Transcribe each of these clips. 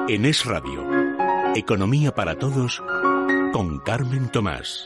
En Es Radio, Economía para Todos, con Carmen Tomás.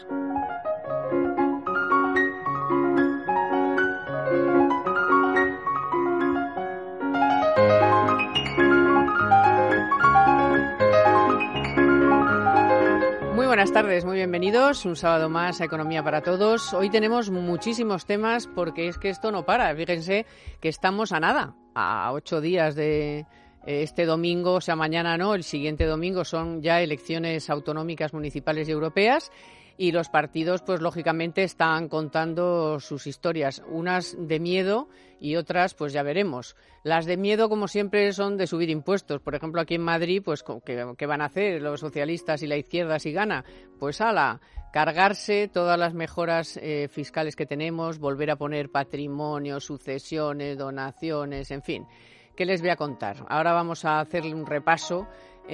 Buenas tardes, muy bienvenidos un sábado más a Economía para Todos. Hoy tenemos muchísimos temas porque es que esto no para. Fíjense que estamos a nada, a 8 días de este domingo, o sea, mañana no, el siguiente domingo son ya elecciones autonómicas, municipales y europeas. Y los partidos, pues lógicamente, están contando sus historias, unas de miedo y otras, pues ya veremos. Las de miedo, como siempre, son de subir impuestos. Por ejemplo, aquí en Madrid, pues ¿qué van a hacer los socialistas y la izquierda si gana? Pues cargarse todas las mejoras fiscales que tenemos, volver a poner patrimonio, sucesiones, donaciones, en fin. ¿Qué les voy a contar? Ahora vamos a hacerle un repaso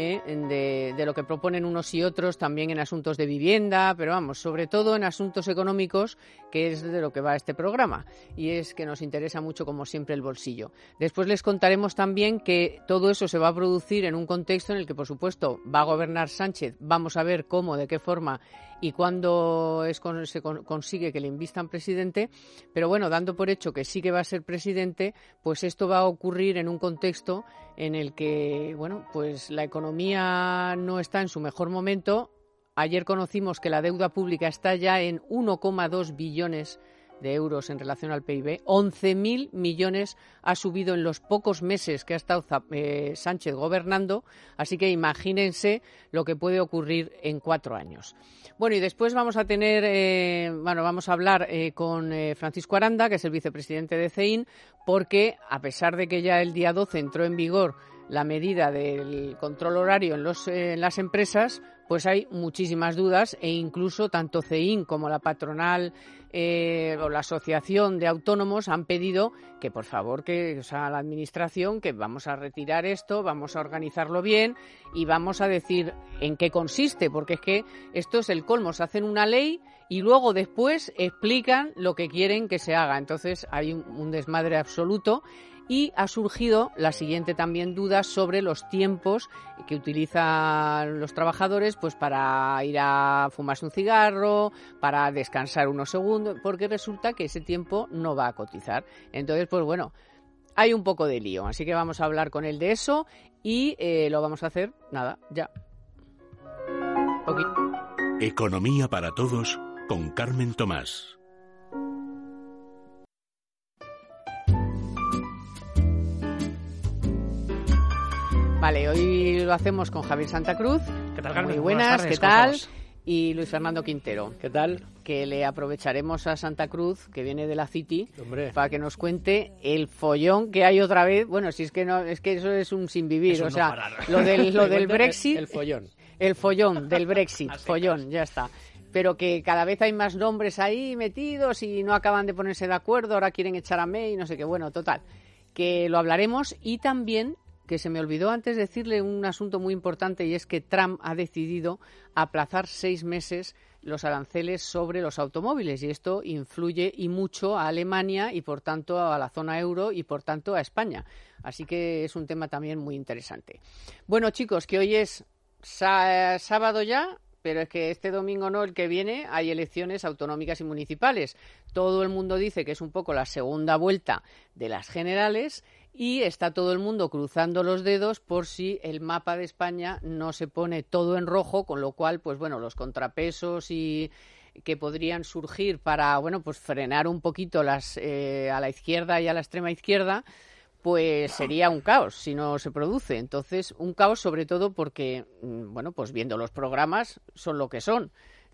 de lo que proponen unos y otros, también en asuntos de vivienda, pero vamos, sobre todo en asuntos económicos, que es de lo que va este programa, y es que nos interesa mucho, como siempre, el bolsillo. Después les contaremos también que todo eso se va a producir en un contexto en el que, por supuesto, va a gobernar Sánchez. Vamos a ver cómo, de qué forma y cuándo se consigue que le invistan presidente, pero bueno, dando por hecho que sí que va a ser presidente, pues esto va a ocurrir en un contexto en el que, bueno, pues la economía no está en su mejor momento. Ayer conocimos que la deuda pública está ya en 1,2 billones de euros en relación al PIB. 11.000 millones ha subido en los pocos meses que ha estado Sánchez gobernando, así que imagínense lo que puede ocurrir en 4 años. Bueno, y después vamos a hablar con Francisco Aranda, que es el vicepresidente de CEIN, porque a pesar de que ya el día 12 entró en vigor la medida del control horario en las empresas, pues hay muchísimas dudas e incluso tanto CEIN como la patronal o la asociación de autónomos han pedido que por favor la administración, que vamos a retirar esto, vamos a organizarlo bien y vamos a decir en qué consiste, porque es que esto es el colmo, se hacen una ley y luego después explican lo que quieren que se haga. Entonces hay un desmadre absoluto. Y ha surgido la siguiente también duda sobre los tiempos que utilizan los trabajadores pues para ir a fumarse un cigarro, para descansar unos segundos, porque resulta que ese tiempo no va a cotizar. Entonces, pues bueno, hay un poco de lío. Así que vamos a hablar con él de eso y lo vamos a hacer, ya. Okay. Economía para Todos con Carmen Tomás. Vale, hoy lo hacemos con Javier Santa Cruz. ¿Qué tal, Carmen? Muy buenas, tardes, ¿qué tal? Y Luis Fernando Quintero. ¿Qué tal? Que le aprovecharemos a Santa Cruz, que viene de la City, Hombre, para que nos cuente el follón que hay otra vez. Bueno, si es que no, es que eso es un sin vivir, eso o sea, no parar. lo del Brexit, el follón. El follón del Brexit, follón, ya está. Pero que cada vez hay más nombres ahí metidos y no acaban de ponerse de acuerdo, ahora quieren echar a May, no sé qué, bueno, total. Que lo hablaremos y también, que se me olvidó antes decirle un asunto muy importante, y es que Trump ha decidido aplazar 6 meses los aranceles sobre los automóviles, y esto influye y mucho a Alemania y por tanto a la zona euro y por tanto a España. Así que es un tema también muy interesante. Bueno, chicos, que hoy es sábado ya, pero es que este domingo no, el que viene, hay elecciones autonómicas y municipales. Todo el mundo dice que es un poco la segunda vuelta de las generales y está todo el mundo cruzando los dedos por si el mapa de España no se pone todo en rojo, con lo cual, pues bueno, los contrapesos y que podrían surgir para, bueno, pues frenar un poquito a la izquierda y a la extrema izquierda, pues sería un caos si no se produce. Entonces, un caos sobre todo porque, bueno, pues viendo los programas son lo que son.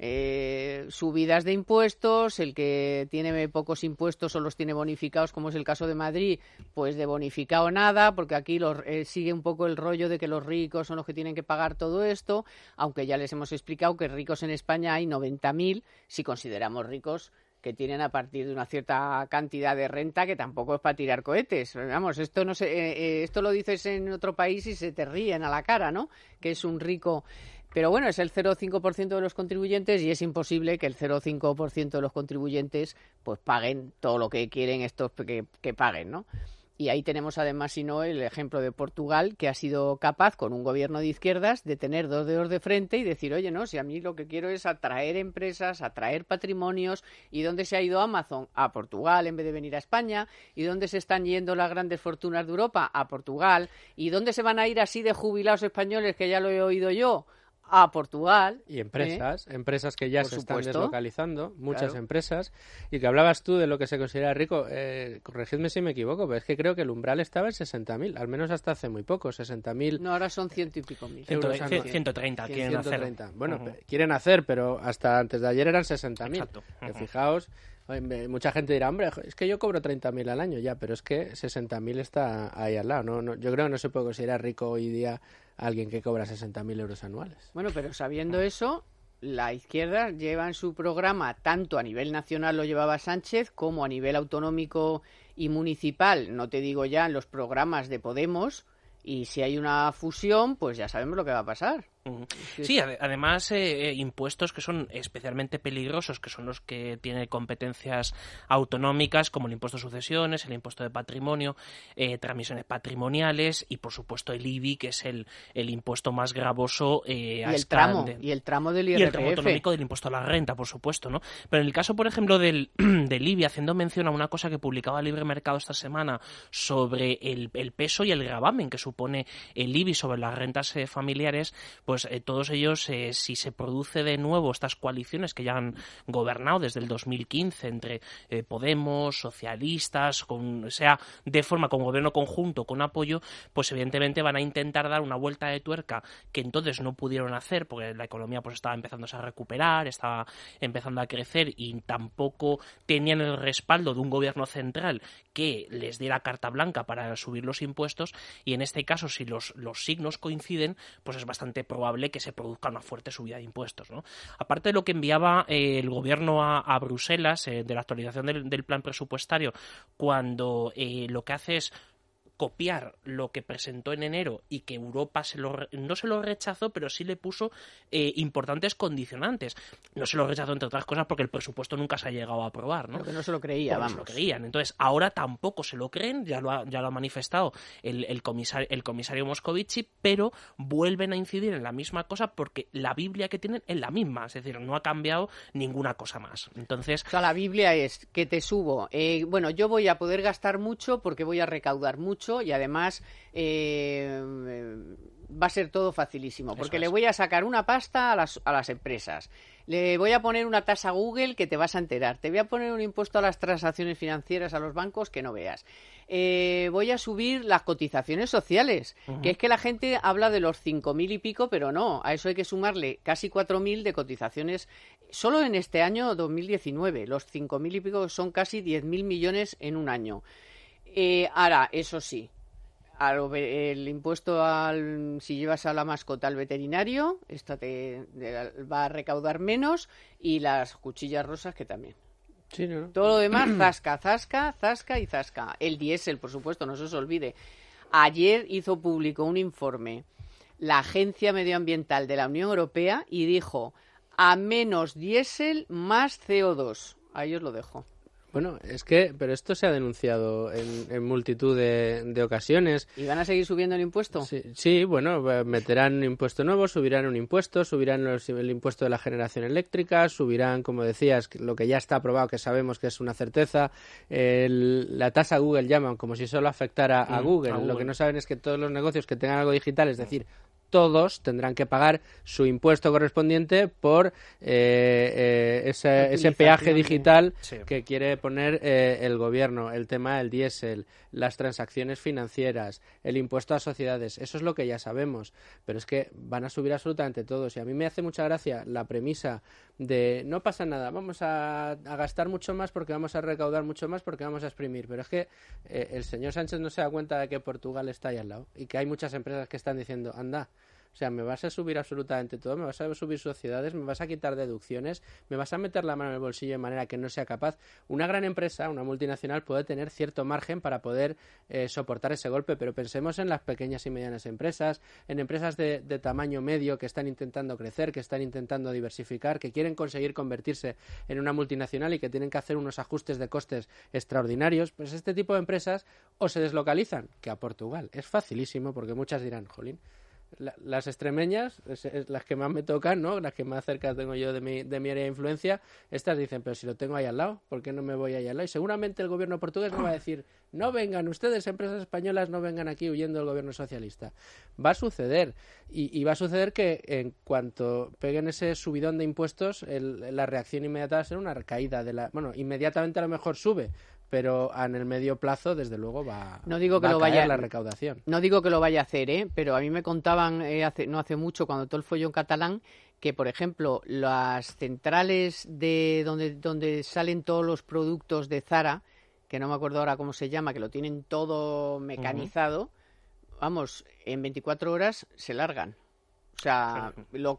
Subidas de impuestos, el que tiene pocos impuestos o los tiene bonificados, como es el caso de Madrid, pues de bonificado nada, porque aquí sigue un poco el rollo de que los ricos son los que tienen que pagar todo esto, aunque ya les hemos explicado que ricos en España hay 90.000, si consideramos ricos que tienen a partir de una cierta cantidad de renta, que tampoco es para tirar cohetes. Vamos, esto no esto lo dices en otro país y se te ríen a la cara, ¿no? Que es un rico. Pero bueno, es el 0,5% de los contribuyentes y es imposible que el 0,5% de los contribuyentes pues paguen todo lo que quieren estos que paguen, ¿no? Y ahí tenemos además, si no, el ejemplo de Portugal, que ha sido capaz, con un gobierno de izquierdas, de tener 2 dedos de frente y decir, oye, no, si a mí lo que quiero es atraer empresas, atraer patrimonios. ¿Y dónde se ha ido Amazon? A Portugal, en vez de venir a España. ¿Y dónde se están yendo las grandes fortunas de Europa? A Portugal. ¿Y dónde se van a ir así de jubilados españoles, que ya lo he oído yo? A Portugal. Y empresas que ya Por se supuesto. están deslocalizando, muchas Claro. empresas. Y que hablabas tú de lo que se considera rico, corregidme si me equivoco, pero es que creo que el umbral estaba en 60.000, al menos hasta hace muy poco, 60.000 No, ahora son 100 y pico mil. euros anuales. 130 quieren hacer. 130. Bueno, quieren hacer, pero hasta antes de ayer eran 60.000. Exacto. Que fijaos, mucha gente dirá, hombre, es que yo cobro 30.000 al año ya, pero es que 60.000 está ahí al lado. No, yo creo que no se puede considerar rico hoy día alguien que cobra 60.000 euros anuales. Bueno, pero sabiendo eso, la izquierda lleva en su programa, tanto a nivel nacional lo llevaba Sánchez, como a nivel autonómico y municipal, no te digo ya en los programas de Podemos, y si hay una fusión, pues ya sabemos lo que va a pasar. Sí, además impuestos que son especialmente peligrosos, que son los que tienen competencias autonómicas, como el impuesto de sucesiones, el impuesto de patrimonio, transmisiones patrimoniales y, por supuesto, el IBI, que es el impuesto más gravoso y el tramo del IRPF. Y el tramo autonómico del impuesto a la renta, por supuesto, ¿no? Pero en el caso, por ejemplo, del IBI, haciendo mención a una cosa que publicaba Libre Mercado esta semana sobre el peso y el gravamen que supone el IBI sobre las rentas familiares, pues todos ellos, si se produce de nuevo estas coaliciones que ya han gobernado desde el 2015 entre Podemos, socialistas, sea de forma con gobierno conjunto, con apoyo, pues evidentemente van a intentar dar una vuelta de tuerca que entonces no pudieron hacer porque la economía pues estaba empezando a recuperar, estaba empezando a crecer y tampoco tenían el respaldo de un gobierno central que les diera carta blanca para subir los impuestos, y en este caso si los signos coinciden, pues es bastante probable que se produzca una fuerte subida de impuestos, ¿no? Aparte de lo que enviaba el gobierno a Bruselas, de la actualización del plan presupuestario, cuando lo que hace es copiar lo que presentó en enero y que Europa no se lo rechazó, pero sí le puso importantes condicionantes. No se lo rechazó, entre otras cosas, porque el presupuesto nunca se ha llegado a aprobar, ¿no? Porque no se lo creía, vamos. No se lo creían. Entonces, ahora tampoco se lo creen, ya lo ha manifestado el comisario Moscovici, pero vuelven a incidir en la misma cosa porque la Biblia que tienen es la misma, es decir, no ha cambiado ninguna cosa más. Entonces, o sea, la Biblia es que te subo. Bueno, yo voy a poder gastar mucho porque voy a recaudar mucho y además va a ser todo facilísimo porque le voy a sacar una pasta a las empresas. Le voy a poner una tasa a Google que te vas a enterar. Te voy a poner un impuesto a las transacciones financieras a los bancos que no veas. Voy a subir las cotizaciones sociales, que es que la gente habla de los 5.000 y pico, pero no. A eso hay que sumarle casi 4.000 de cotizaciones solo en este año 2019. Los 5.000 y pico son casi 10.000 millones en un año. Ahora, eso sí, el impuesto si llevas a la mascota al veterinario, va a recaudar menos, y las cuchillas rosas que también. Sí, ¿no? Todo lo demás, zasca y zasca. El diésel, por supuesto, no se os olvide. Ayer hizo público un informe la Agencia Medioambiental de la Unión Europea y dijo: a menos diésel, más CO2. Ahí os lo dejo. Bueno, pero esto se ha denunciado en multitud de ocasiones. ¿Y van a seguir subiendo el impuesto? Sí, bueno, meterán un impuesto nuevo, subirán un impuesto, subirán el impuesto de la generación eléctrica, subirán, como decías, lo que ya está aprobado, que sabemos que es una certeza, la tasa Google llaman, como si solo afectara a Google. Lo que no saben es que todos los negocios que tengan algo digital, es decir, todos tendrán que pagar su impuesto correspondiente por ese peaje digital que quiere poner el gobierno, el tema del diésel, las transacciones financieras, el impuesto a sociedades. Eso es lo que ya sabemos, pero es que van a subir absolutamente todos. Y a mí me hace mucha gracia la premisa de no pasa nada, vamos a gastar mucho más porque vamos a recaudar mucho más porque vamos a exprimir. Pero es que el señor Sánchez no se da cuenta de que Portugal está ahí al lado y que hay muchas empresas que están diciendo, anda, O sea, me vas a subir absolutamente todo, me vas a subir sociedades, me vas a quitar deducciones, me vas a meter la mano en el bolsillo de manera que no sea capaz. Una gran empresa, una multinacional, puede tener cierto margen para poder soportar ese golpe, pero pensemos en las pequeñas y medianas empresas, en empresas de tamaño medio que están intentando crecer, que están intentando diversificar, que quieren conseguir convertirse en una multinacional y que tienen que hacer unos ajustes de costes extraordinarios. Pues este tipo de empresas o se deslocalizan, que a Portugal es facilísimo, porque muchas dirán, jolín, las extremeñas, las que más me tocan, ¿no? Las que más cerca tengo yo de mi área de influencia, estas dicen, pero si lo tengo ahí al lado, ¿por qué no me voy ahí al lado? Y seguramente el gobierno portugués no va a decir, no vengan ustedes, empresas españolas, no vengan aquí huyendo del gobierno socialista. Va a suceder, y va a suceder que en cuanto peguen ese subidón de impuestos, la reacción inmediata va a ser una recaída bueno, inmediatamente a lo mejor sube, pero en el medio plazo, desde luego, va a caer la recaudación. No digo que lo vaya a hacer, pero a mí me contaban no hace mucho, cuando todo el follón catalán, que, por ejemplo, las centrales de donde salen todos los productos de Zara, que no me acuerdo ahora cómo se llama, que lo tienen todo mecanizado, vamos, en 24 horas se largan. O sea,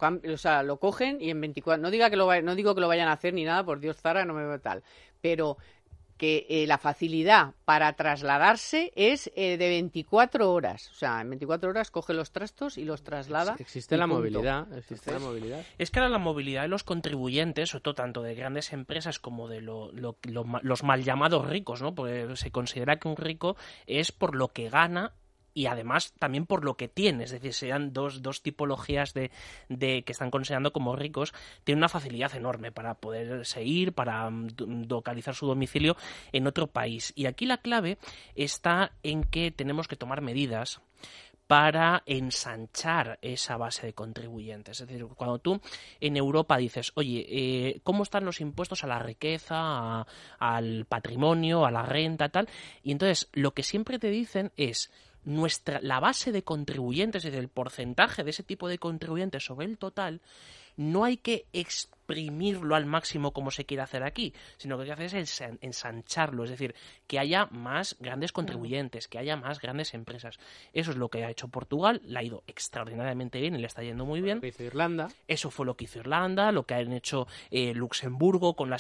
lo cogen y en 24... No digo que lo vayan a hacer ni nada, por Dios, Zara, no me veo tal. Pero que la facilidad para trasladarse es de 24 horas. O sea, en 24 horas coge los trastos y los traslada. Existe la movilidad. Es que ahora la movilidad de los contribuyentes, sobre todo tanto de grandes empresas como de los mal llamados ricos, ¿no? Porque se considera que un rico es por lo que gana y además también por lo que tiene, es decir, sean dos tipologías de que están considerando como ricos, tienen una facilidad enorme para poderse ir, para localizar su domicilio en otro país. Y aquí la clave está en que tenemos que tomar medidas para ensanchar esa base de contribuyentes. Es decir, cuando tú en Europa dices, oye, ¿cómo están los impuestos a la riqueza, al patrimonio, a la renta, tal? Y entonces lo que siempre te dicen es la base de contribuyentes, es decir, el porcentaje de ese tipo de contribuyentes sobre el total, no hay que exprimirlo al máximo como se quiere hacer aquí, sino que lo que hace es ensancharlo, es decir, que haya más grandes contribuyentes, que haya más grandes empresas. Eso es lo que ha hecho Portugal, le ha ido extraordinariamente bien y le está yendo muy bien. Lo que hizo Irlanda. Eso fue lo que hizo Irlanda, lo que han hecho Luxemburgo con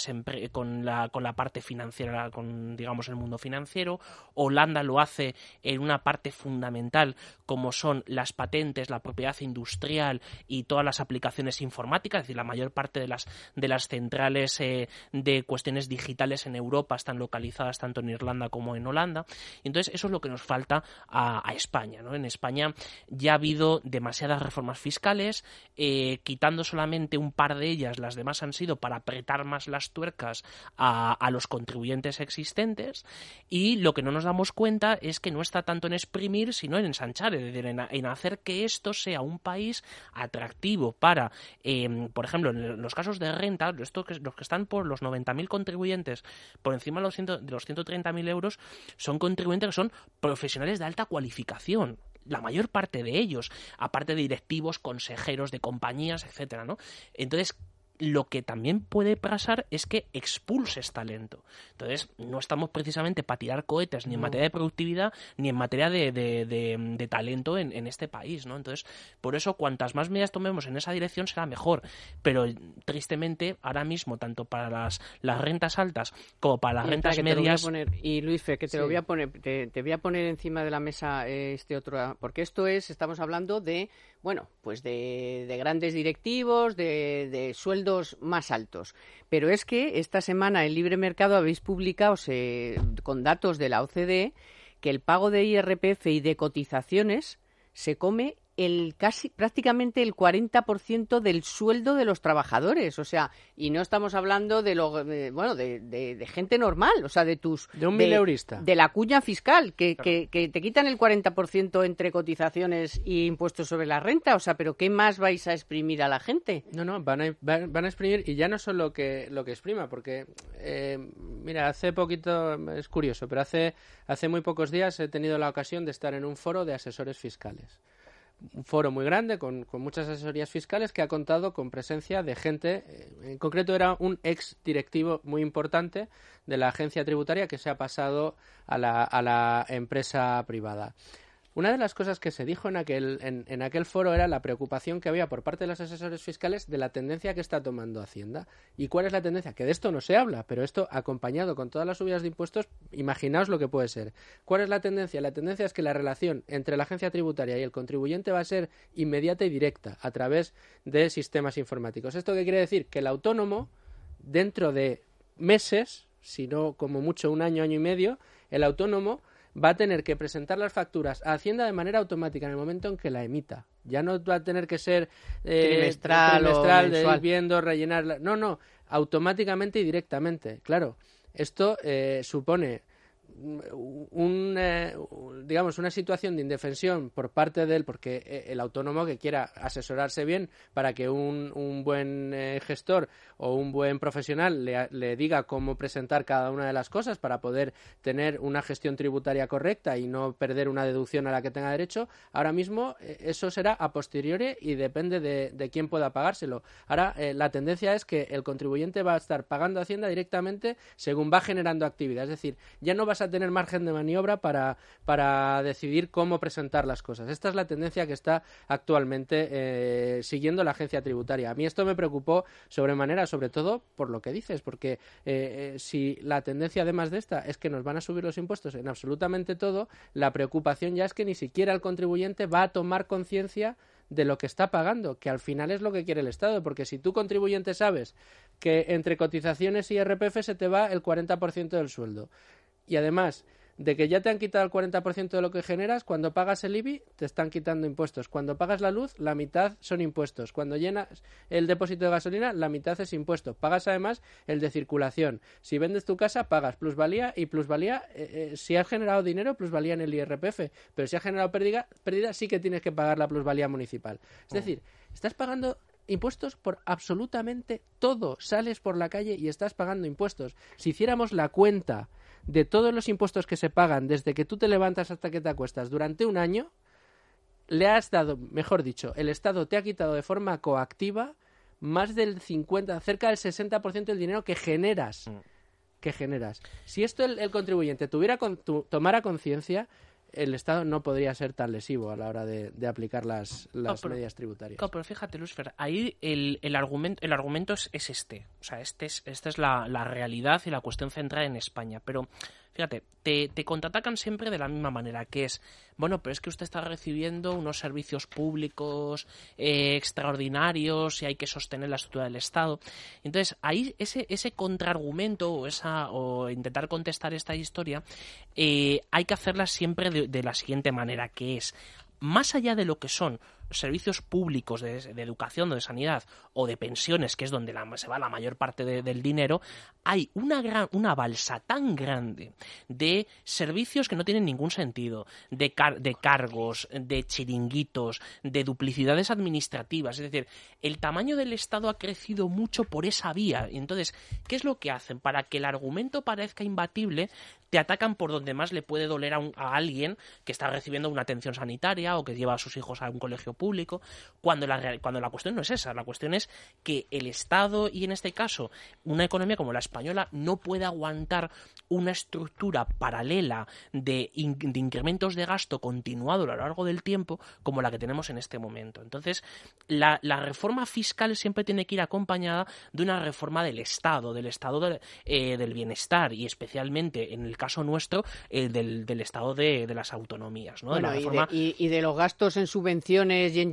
la parte financiera, con, digamos, el mundo financiero. Holanda lo hace en una parte fundamental como son las patentes, la propiedad industrial y todas las aplicaciones informáticas, es decir, la mayor parte de las centrales de cuestiones digitales en Europa están localizadas tanto en Irlanda como en Holanda. Y entonces eso es lo que nos falta a España, ¿no? En España ya ha habido demasiadas reformas fiscales, quitando solamente un par de ellas, las demás han sido para apretar más las tuercas a los contribuyentes existentes, y lo que no nos damos cuenta es que no está tanto en exprimir sino en ensanchar, es decir, en hacer que esto sea un país atractivo para, por ejemplo, en los casos de renta, los que están por los 90.000 contribuyentes por encima de los 130.000 euros, son contribuyentes que son profesionales de alta cualificación. La mayor parte de ellos, aparte de directivos, consejeros de compañías, etcétera, ¿no? Entonces, lo que también puede pasar es que expulses talento. Entonces, no estamos precisamente para tirar cohetes ni en materia de productividad ni en materia de talento en este país, ¿no? Entonces, por eso, cuantas más medidas tomemos en esa dirección será mejor. Pero, tristemente, ahora mismo, tanto para las rentas altas como para las rentas medias... Y Luis Fe, que te voy a poner encima de la mesa otro... Porque estamos hablando de, bueno, pues de grandes directivos, de sueldos más altos. Pero es que esta semana en Libre Mercado habéis publicado con datos de la OCDE que el pago de IRPF y de cotizaciones se come prácticamente el 40% del sueldo de los trabajadores, o sea, y no estamos hablando de gente normal, o sea, de un mileurista, de la cuña fiscal, que te quitan el 40% entre cotizaciones y impuestos sobre la renta, o sea, pero ¿qué más vais a exprimir a la gente? No, van a exprimir, y ya no solo lo que exprima, porque mira, hace poquito, es curioso, pero hace muy pocos días he tenido la ocasión de estar en un foro de asesores fiscales. Un foro muy grande con muchas asesorías fiscales que ha contado con presencia de gente, en concreto era un ex directivo muy importante de la agencia tributaria que se ha pasado a la empresa privada. Una de las cosas que se dijo en aquel foro era la preocupación que había por parte de los asesores fiscales de la tendencia que está tomando Hacienda. ¿Y cuál es la tendencia? Que de esto no se habla, pero esto acompañado con todas las subidas de impuestos, imaginaos lo que puede ser. ¿Cuál es la tendencia? La tendencia es que la relación entre la agencia tributaria y el contribuyente va a ser inmediata y directa a través de sistemas informáticos. ¿Esto qué quiere decir? Que el autónomo, dentro de meses, si no como mucho un año, año y medio, el autónomo va a tener que presentar las facturas a Hacienda de manera automática en el momento en que la emita. Ya no va a tener que ser trimestral de ir viendo, rellenar. No, automáticamente y directamente. Claro, esto supone una situación de indefensión por parte de él, porque el autónomo que quiera asesorarse bien para que un buen gestor o un buen profesional le diga cómo presentar cada una de las cosas para poder tener una gestión tributaria correcta y no perder una deducción a la que tenga derecho, ahora mismo eso será a posteriori y depende de quién pueda pagárselo. Ahora la tendencia es que el contribuyente va a estar pagando a Hacienda directamente según va generando actividad, es decir, ya no vas a tener margen de maniobra para decidir cómo presentar las cosas. Esta es la tendencia que está actualmente siguiendo la agencia tributaria. A mí esto me preocupó sobremanera, sobre todo por lo que dices, porque si la tendencia además de esta es que nos van a subir los impuestos en absolutamente todo, la preocupación ya es que ni siquiera el contribuyente va a tomar conciencia de lo que está pagando, que al final es lo que quiere el Estado, porque si tú, contribuyente, sabes que entre cotizaciones y IRPF se te va el 40% del sueldo, y además de que ya te han quitado el 40% de lo que generas, cuando pagas el IBI te están quitando impuestos. Cuando pagas la luz, la mitad son impuestos. Cuando llenas el depósito de gasolina, la mitad es impuesto. Pagas además el de circulación. Si vendes tu casa, pagas plusvalía y plusvalía, si has generado dinero, plusvalía en el IRPF. Pero si has generado pérdida, sí que tienes que pagar la plusvalía municipal. Es decir, estás pagando impuestos por absolutamente todo. Sales por la calle y estás pagando impuestos. Si hiciéramos la cuenta de todos los impuestos que se pagan desde que tú te levantas hasta que te acuestas durante un año, le has dado, mejor dicho, el Estado te ha quitado de forma coactiva más del 50, cerca del 60% del dinero que generas. Si esto el contribuyente tomara conciencia, el Estado no podría ser tan lesivo a la hora de aplicar las medidas tributarias. Claro, pero fíjate, Lucifer, ahí el argumento es este. O sea, esta es la realidad y la cuestión central en España. Pero fíjate, te contraatacan siempre de la misma manera, que es, bueno, pero es que usted está recibiendo unos servicios públicos extraordinarios y hay que sostener la estructura del Estado. Entonces, ahí ese contraargumento o intentar contestar esta historia, hay que hacerla siempre de la siguiente manera, que es, más allá de lo que son servicios públicos de educación o de sanidad o de pensiones, que es donde se va la mayor parte del dinero, hay una balsa tan grande de servicios que no tienen ningún sentido, de cargos, de chiringuitos, de duplicidades administrativas. Es decir, el tamaño del Estado ha crecido mucho por esa vía. Y entonces, ¿qué es lo que hacen? Para que el argumento parezca imbatible, te atacan por donde más le puede doler a alguien que está recibiendo una atención sanitaria o que lleva a sus hijos a un colegio público, cuando la cuestión no es esa. La cuestión es que el Estado, y en este caso una economía como la española, no puede aguantar una estructura paralela de incrementos de gasto continuado a lo largo del tiempo como la que tenemos en este momento. Entonces, la reforma fiscal siempre tiene que ir acompañada de una reforma del Estado del bienestar, y especialmente en el caso nuestro del Estado de las autonomías, ¿no? Bueno, y de los gastos en subvenciones y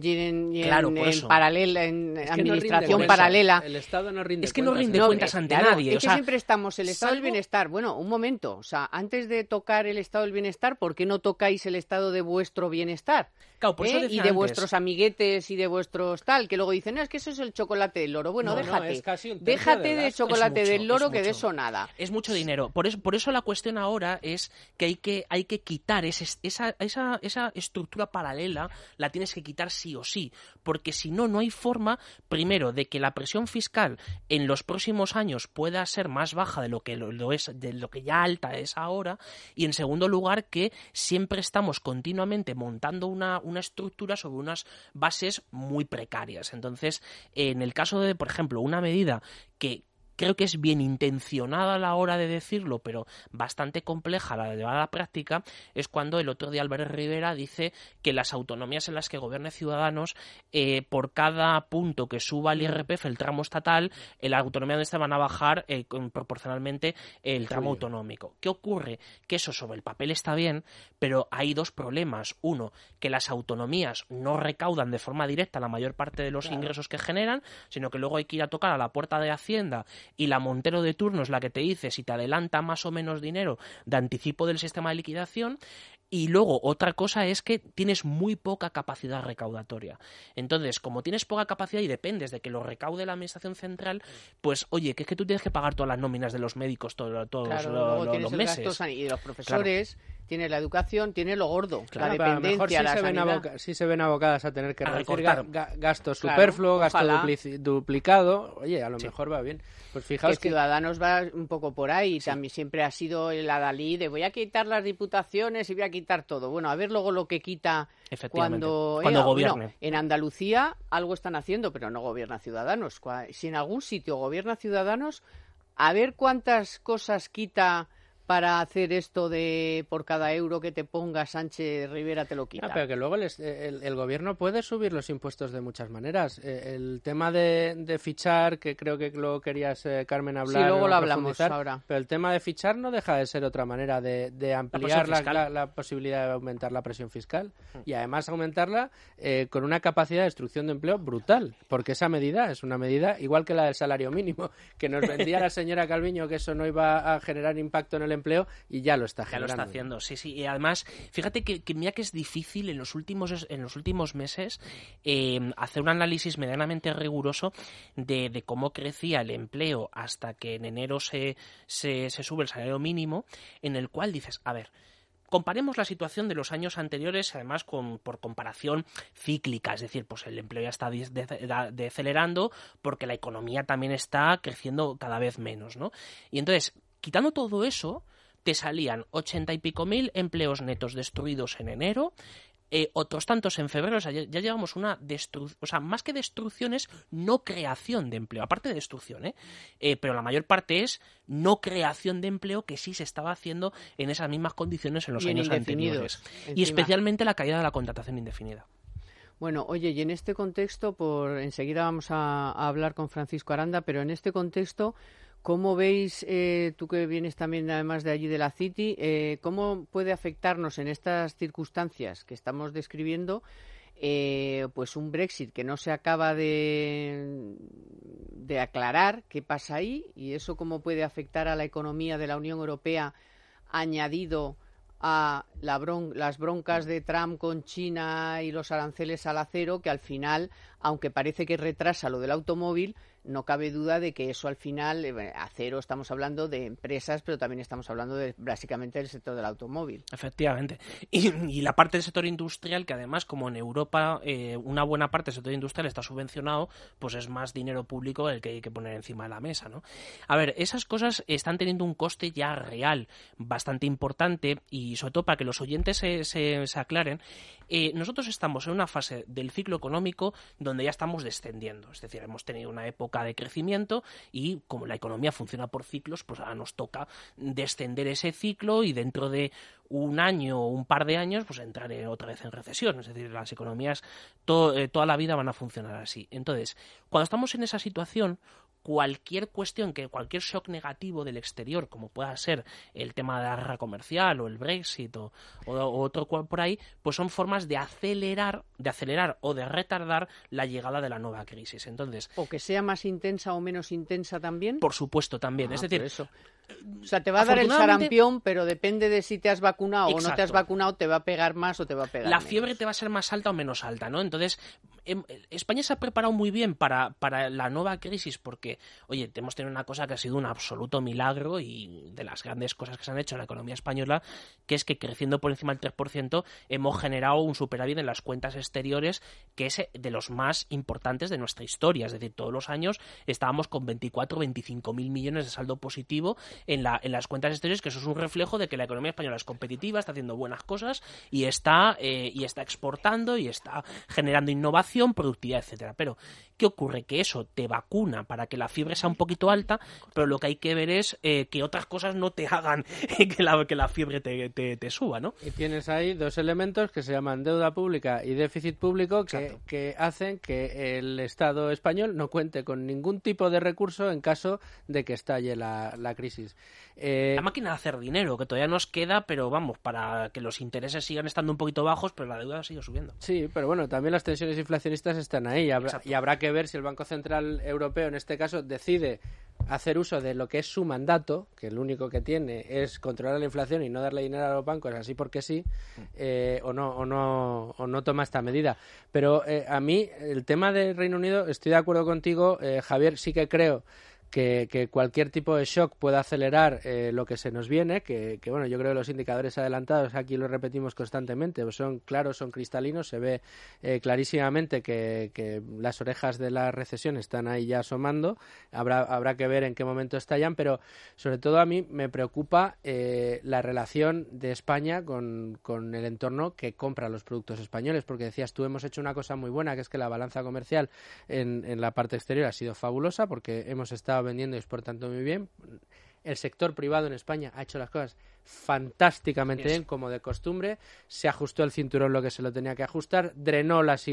en paralela, en administración paralela. El Estado no rinde cuentas. Es que no rinde cuentas ante nadie. Es que siempre estamos el Estado del Bienestar. Bueno, un momento. O sea, antes de tocar el Estado del Bienestar, ¿por qué no tocáis el Estado de vuestro bienestar? Claro, por eso decía y de antes, vuestros amiguetes y de vuestros tal, que luego dicen, no, es que eso es el chocolate del loro. Bueno, déjate de chocolate del loro, que de eso nada. Es mucho dinero. Por eso la cuestión ahora es que hay que quitar esa estructura paralela, la tienes que quitar sí o sí, porque si no, no hay forma, primero, de que la presión fiscal en los próximos años pueda ser más baja de lo que de lo que ya alta es ahora, y en segundo lugar, que siempre estamos continuamente montando una estructura sobre unas bases muy precarias. Entonces, en el caso de, por ejemplo, una medida que creo que es bien intencionada a la hora de decirlo, pero bastante compleja a la de llevar a la práctica, es cuando el otro día Albert Rivera dice que las autonomías en las que gobierne Ciudadanos, por cada punto que suba el IRPF, el tramo estatal, la autonomía de este van a bajar proporcionalmente el tramo autonómico. ¿Qué ocurre? Que eso sobre el papel está bien, pero hay dos problemas. Uno, que las autonomías no recaudan de forma directa la mayor parte de los ingresos que generan, sino que luego hay que ir a tocar a la puerta de Hacienda y la Montero de turno es la que te dice si te adelanta más o menos dinero de anticipo del sistema de liquidación. Y luego otra cosa es que tienes muy poca capacidad recaudatoria. Entonces, como tienes poca capacidad y dependes de que lo recaude la Administración Central, pues oye, que es que tú tienes que pagar todas las nóminas de los médicos todos los meses. Y de los profesores, tienes la educación, tienes lo gordo, la dependencia, la sanidad. Si se ven abocadas a tener que reducir gasto Claro, superfluo, gasto ojalá. duplicado, oye, a lo mejor va bien. Pues fijaos que Ciudadanos va un poco por ahí, también siempre ha sido el adalid de voy a quitar las diputaciones y voy a quitar todo. Bueno, a ver luego lo que quita cuando gobierne. Bueno, en Andalucía algo están haciendo, pero no gobierna Ciudadanos. Si en algún sitio gobierna Ciudadanos, a ver cuántas cosas quita para hacer esto de por cada euro que te ponga Sánchez Rivera te lo quita. Pero que luego el gobierno puede subir los impuestos de muchas maneras. El tema de fichar, que creo que lo querías, Carmen, hablar. Sí, luego lo hablamos ahora. Pero el tema de fichar no deja de ser otra manera de ampliar la posibilidad de aumentar la presión fiscal y además aumentarla con una capacidad de destrucción de empleo brutal, porque esa medida es una medida igual que la del salario mínimo, que nos vendía la señora Calviño que eso no iba a generar impacto en el empleo y ya lo está generando. Ya lo está haciendo, sí. Y además, fíjate que mira que es difícil en los últimos meses hacer un análisis medianamente riguroso de cómo crecía el empleo hasta que en enero se sube el salario mínimo, en el cual dices, a ver, comparemos la situación de los años anteriores, además por comparación cíclica, es decir, pues el empleo ya está decelerando porque la economía también está creciendo cada vez menos, ¿no? Y entonces, quitando todo eso, te salían 80 y pico mil empleos netos destruidos en enero, otros tantos en febrero, o sea, ya llevamos más que destrucciones, no creación de empleo, aparte de destrucción, pero la mayor parte es no creación de empleo que sí se estaba haciendo en esas mismas condiciones en los años anteriores. Y especialmente la caída de la contratación indefinida. Bueno, oye, y en este contexto, enseguida vamos a hablar con Francisco Aranda, pero en este contexto, ¿cómo veis, tú que vienes también además de allí de la City, cómo puede afectarnos en estas circunstancias que estamos describiendo, pues un Brexit que no se acaba de aclarar qué pasa ahí y eso cómo puede afectar a la economía de la Unión Europea añadido a las broncas de Trump con China y los aranceles al acero, que al final, aunque parece que retrasa lo del automóvil, no cabe duda de que eso al final, acero, estamos hablando de empresas, pero también estamos hablando básicamente del sector del automóvil. Efectivamente. Y la parte del sector industrial, que además, como en Europa una buena parte del sector industrial está subvencionado, pues es más dinero público el que hay que poner encima de la mesa, ¿no? A ver, esas cosas están teniendo un coste ya real bastante importante y sobre todo para que los oyentes se aclaren, nosotros estamos en una fase del ciclo económico donde ya estamos descendiendo, es decir, hemos tenido una época de crecimiento y como la economía funciona por ciclos, pues ahora nos toca descender ese ciclo y dentro de un año o un par de años pues entrar otra vez en recesión, es decir, las economías toda la vida van a funcionar así. Entonces, cuando estamos en esa situación, cualquier shock negativo del exterior, como pueda ser el tema de la guerra comercial o el Brexit o otro por ahí, pues son formas de acelerar o de retardar la llegada de la nueva crisis. Entonces, o que sea más intensa o menos intensa también. Por supuesto, también. Es decir, eso. O sea, te va a dar el sarampión, pero depende de si te has vacunado o no te has vacunado, te va a pegar más o te va a pegar la menos. Fiebre te va a ser más alta o menos alta, ¿no? Entonces, España se ha preparado muy bien para la nueva crisis porque, oye, hemos tenido una cosa que ha sido un absoluto milagro y de las grandes cosas que se han hecho en la economía española, que es que creciendo por encima del 3% hemos generado un superávit en las cuentas exteriores que es de los más importantes de nuestra historia. Es decir, todos los años estábamos con 24 o 25 mil millones de saldo positivo en las cuentas exteriores, que eso es un reflejo de que la economía española es competitiva, está haciendo buenas cosas y está exportando y está generando innovación, productividad, etcétera. Pero ¿qué ocurre? Que eso te vacuna para que la fiebre sea un poquito alta, pero lo que hay que ver es que otras cosas no te hagan que la fiebre te suba, ¿no? Y tienes ahí dos elementos que se llaman deuda pública y déficit público que hacen que el Estado español no cuente con ningún tipo de recurso en caso de que estalle la crisis. La máquina de hacer dinero, que todavía nos queda, pero vamos, para que los intereses sigan estando un poquito bajos, pero la deuda sigue subiendo. Sí, pero bueno, también las tensiones inflacionistas están ahí y habrá que ver si el Banco Central Europeo en este caso decide hacer uso de lo que es su mandato, que el único que tiene es controlar la inflación y no darle dinero a los bancos así porque sí, o no toma esta medida. Pero a mí el tema del Reino Unido, estoy de acuerdo contigo, Javier, sí que creo que cualquier tipo de shock pueda acelerar lo que se nos viene, que bueno, yo creo que los indicadores adelantados, aquí lo repetimos constantemente, pues son claros, son cristalinos, se ve clarísimamente que las orejas de la recesión están ahí ya asomando, habrá que ver en qué momento estallan, pero sobre todo a mí me preocupa la relación de España con el entorno que compra los productos españoles, porque decías tú, hemos hecho una cosa muy buena, que es que la balanza comercial en la parte exterior ha sido fabulosa, porque hemos estado vendiendo y exportando muy bien. El sector privado en España ha hecho las cosas fantásticamente bien, como de costumbre. Se ajustó el cinturón lo que se lo tenía que ajustar, drenó las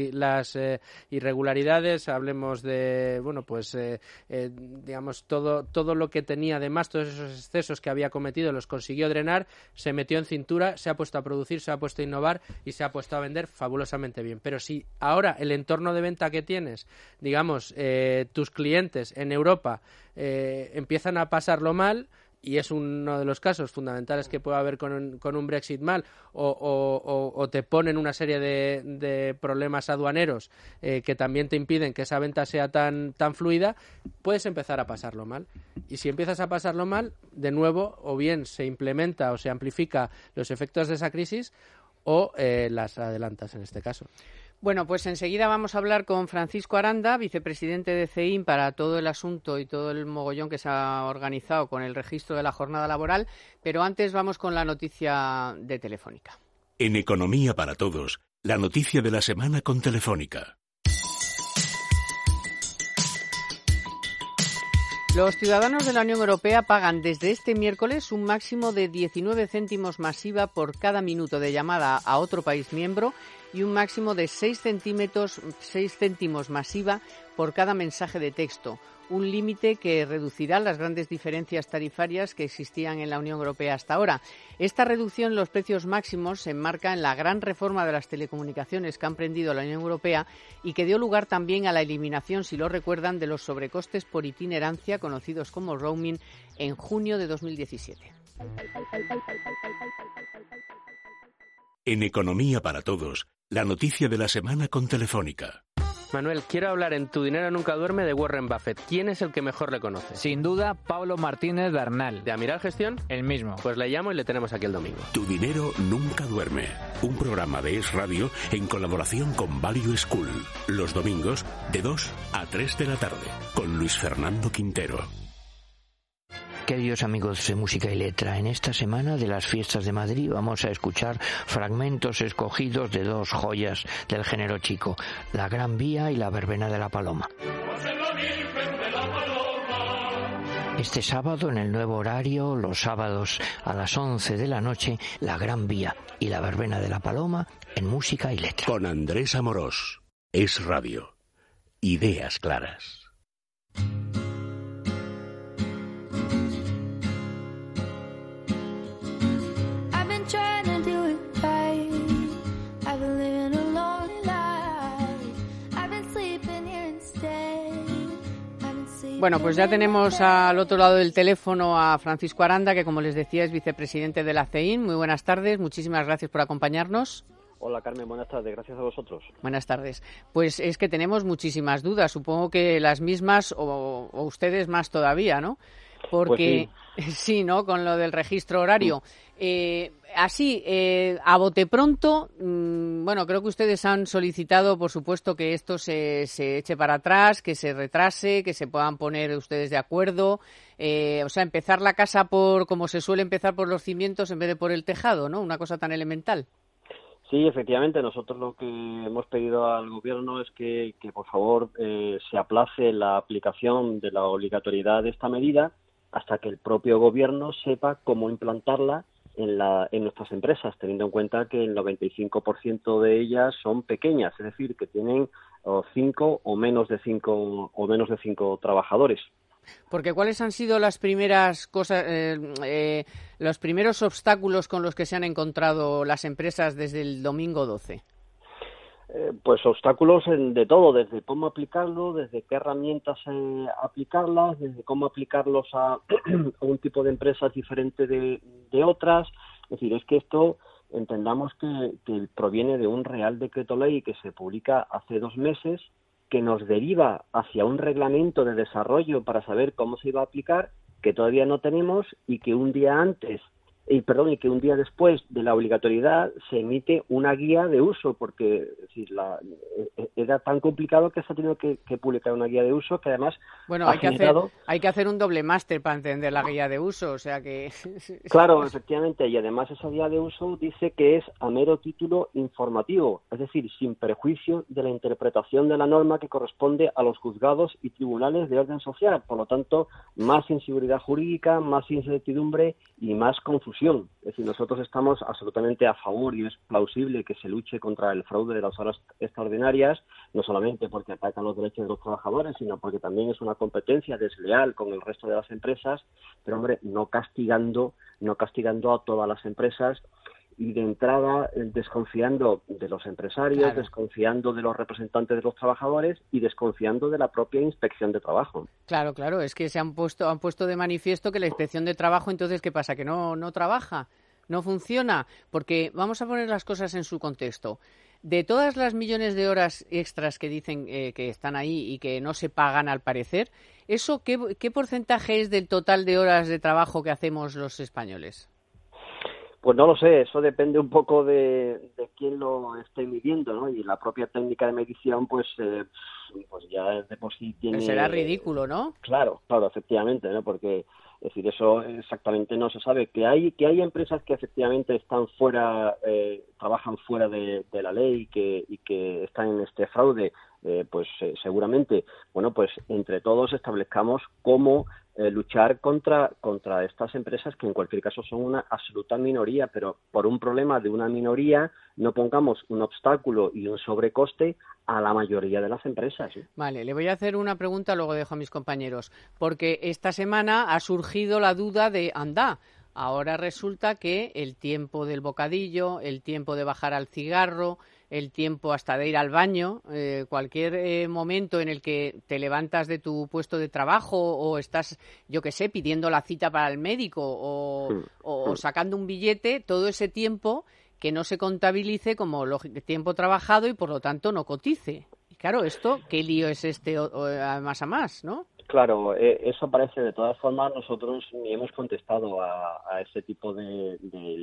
irregularidades, hablemos de, bueno, pues digamos, todo lo que tenía de más, todos esos excesos que había cometido los consiguió drenar, se metió en cintura, se ha puesto a producir, se ha puesto a innovar y se ha puesto a vender fabulosamente bien. Pero si ahora el entorno de venta que tienes, digamos, tus clientes en Europa empiezan a pasarlo mal, y es uno de los casos fundamentales que puede haber con un Brexit mal, o te ponen una serie de problemas aduaneros que también te impiden que esa venta sea tan fluida, puedes empezar a pasarlo mal. Y si empiezas a pasarlo mal, de nuevo, o bien se implementa o se amplifica los efectos de esa crisis, o las adelantas en este caso. Bueno, pues enseguida vamos a hablar con Francisco Aranda, vicepresidente de CEIM, para todo el asunto y todo el mogollón que se ha organizado con el registro de la jornada laboral, pero antes vamos con la noticia de Telefónica. En Economía para Todos, la noticia de la semana con Telefónica. Los ciudadanos de la Unión Europea pagan desde este miércoles un máximo de 19 céntimos masiva por cada minuto de llamada a otro país miembro y un máximo de 6 céntimos masiva por cada mensaje de texto, un límite que reducirá las grandes diferencias tarifarias que existían en la Unión Europea hasta ahora. Esta reducción en los precios máximos se enmarca en la gran reforma de las telecomunicaciones que ha emprendido la Unión Europea y que dio lugar también a la eliminación, si lo recuerdan, de los sobrecostes por itinerancia, conocidos como roaming, en junio de 2017. En Economía para Todos, la noticia de la semana con Telefónica. Manuel, quiero hablar en Tu Dinero Nunca Duerme de Warren Buffett. ¿Quién es el que mejor le conoce? Sin duda, Pablo Martínez Bernal. ¿De Amiral Gestión? El mismo. Pues le llamo y le tenemos aquí el domingo. Tu Dinero Nunca Duerme, un programa de Es Radio en colaboración con Value School. Los domingos de 2 a 3 de la tarde, con Luis Fernando Quintero. Queridos amigos de Música y Letra, en esta semana de las fiestas de Madrid vamos a escuchar fragmentos escogidos de dos joyas del género chico, La Gran Vía y La Verbena de la Paloma. Este sábado, en el nuevo horario, los sábados a las 11 de la noche, La Gran Vía y La Verbena de la Paloma en Música y Letra. Con Andrés Amorós. Es Radio. Ideas claras. Bueno, pues ya tenemos al otro lado del teléfono a Francisco Aranda, que como les decía es vicepresidente de la CEIM. Muy buenas tardes, muchísimas gracias por acompañarnos. Hola Carmen, buenas tardes, gracias a vosotros. Buenas tardes. Pues es que tenemos muchísimas dudas, supongo que las mismas o ustedes más todavía, ¿no? Porque Pues sí, ¿no? Con lo del registro horario. Así, a bote pronto, bueno, creo que ustedes han solicitado, por supuesto, que esto se eche para atrás, que se retrase, que se puedan poner ustedes de acuerdo. O sea, empezar la casa como se suele empezar por los cimientos en vez de por el tejado, ¿no? Una cosa tan elemental. Sí, efectivamente, nosotros lo que hemos pedido al Gobierno es que por favor, se aplace la aplicación de la obligatoriedad de esta medida hasta que el propio Gobierno sepa cómo implantarla en nuestras empresas, teniendo en cuenta que el 95% de ellas son pequeñas, es decir, que tienen 5 o menos de 5 trabajadores. Porque ¿cuáles han sido las primeras cosas, los primeros obstáculos con los que se han encontrado las empresas desde el domingo 12? Pues obstáculos de todo, desde cómo aplicarlo, desde qué herramientas aplicarlas, desde cómo aplicarlos a un tipo de empresas diferente de otras. Es decir, es que esto entendamos que proviene de un Real Decreto Ley que se publica hace 2 meses, que nos deriva hacia un reglamento de desarrollo para saber cómo se iba a aplicar, que todavía no tenemos y que un día después de la obligatoriedad se emite una guía de uso, porque era tan complicado que se ha tenido que publicar una guía de uso que además hay que hacer un doble máster para entender la guía de uso, o sea que claro, efectivamente, y además esa guía de uso dice que es a mero título informativo, es decir, sin perjuicio de la interpretación de la norma que corresponde a los juzgados y tribunales de orden social. Por lo tanto, más inseguridad jurídica, más incertidumbre y más confusión. Es decir, nosotros estamos absolutamente a favor y es plausible que se luche contra el fraude de las horas extraordinarias, no solamente porque atacan los derechos de los trabajadores, sino porque también es una competencia desleal con el resto de las empresas, pero hombre, no castigando a todas las empresas y de entrada desconfiando de los empresarios, claro, desconfiando de los representantes de los trabajadores y desconfiando de la propia Inspección de Trabajo. Claro, es que han puesto de manifiesto que la Inspección de Trabajo, entonces, ¿qué pasa? ¿Que no trabaja? ¿No funciona? Porque vamos a poner las cosas en su contexto. De todas las millones de horas extras que dicen que están ahí y que no se pagan al parecer, ¿eso qué porcentaje es del total de horas de trabajo que hacemos los españoles? Pues no lo sé, eso depende un poco de quién lo esté midiendo, ¿no? Y la propia técnica de medición, pues ya de por sí tiene... Pero será ridículo, ¿no? Claro, efectivamente, ¿no? Porque, es decir, eso exactamente no se sabe. Que hay empresas que efectivamente están fuera, trabajan fuera de la ley y que están en este fraude, seguramente, bueno, pues entre todos establezcamos cómo luchar contra estas empresas que en cualquier caso son una absoluta minoría, pero por un problema de una minoría no pongamos un obstáculo y un sobrecoste a la mayoría de las empresas, ¿sí? Vale, le voy a hacer una pregunta, luego dejo a mis compañeros, porque esta semana ha surgido la duda de, ahora resulta que el tiempo del bocadillo, el tiempo de bajar al cigarro, el tiempo hasta de ir al baño, cualquier momento en el que te levantas de tu puesto de trabajo o estás, yo qué sé, pidiendo la cita para el médico o sacando un billete, todo ese tiempo que no se contabilice como tiempo trabajado y por lo tanto no cotice. Y claro, esto, ¿qué lío es este más a más, no? Claro, eso parece. De todas formas, nosotros ni hemos contestado a ese tipo de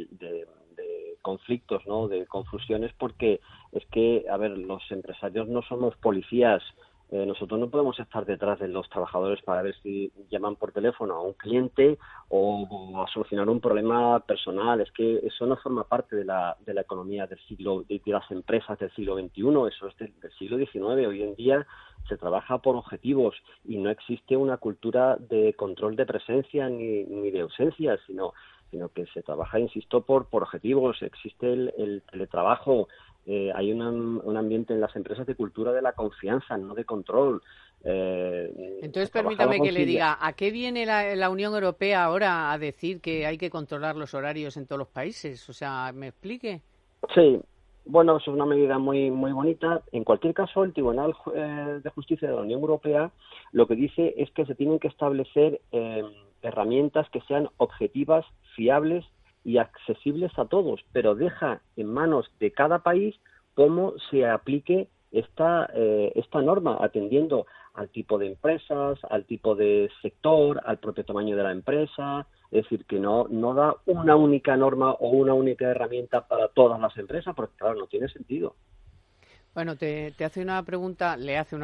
conflictos, ¿no? De confusiones, porque es que, a ver, los empresarios no somos policías. Nosotros no podemos estar detrás de los trabajadores para ver si llaman por teléfono a un cliente o a solucionar un problema personal. Es que eso no forma parte de la economía del siglo, de las empresas del siglo XXI. Eso es del siglo XIX. Hoy en día se trabaja por objetivos y no existe una cultura de control de presencia ni de ausencia, sino que se trabaja, insisto, por objetivos. Existe el teletrabajo. Hay un ambiente en las empresas de cultura de la confianza, no de control. Entonces, permítame que le diga, ¿a qué viene la Unión Europea ahora a decir que hay que controlar los horarios en todos los países? O sea, ¿me explique? Sí, bueno, eso es una medida muy muy bonita. En cualquier caso, el Tribunal de Justicia de la Unión Europea lo que dice es que se tienen que establecer herramientas que sean objetivas, fiables y accesibles a todos, pero deja en manos de cada país cómo se aplique esta norma, atendiendo al tipo de empresas, al tipo de sector, al propio tamaño de la empresa. Es decir, que no da una única norma o una única herramienta para todas las empresas, porque claro, no tiene sentido. Bueno, le hace una pregunta,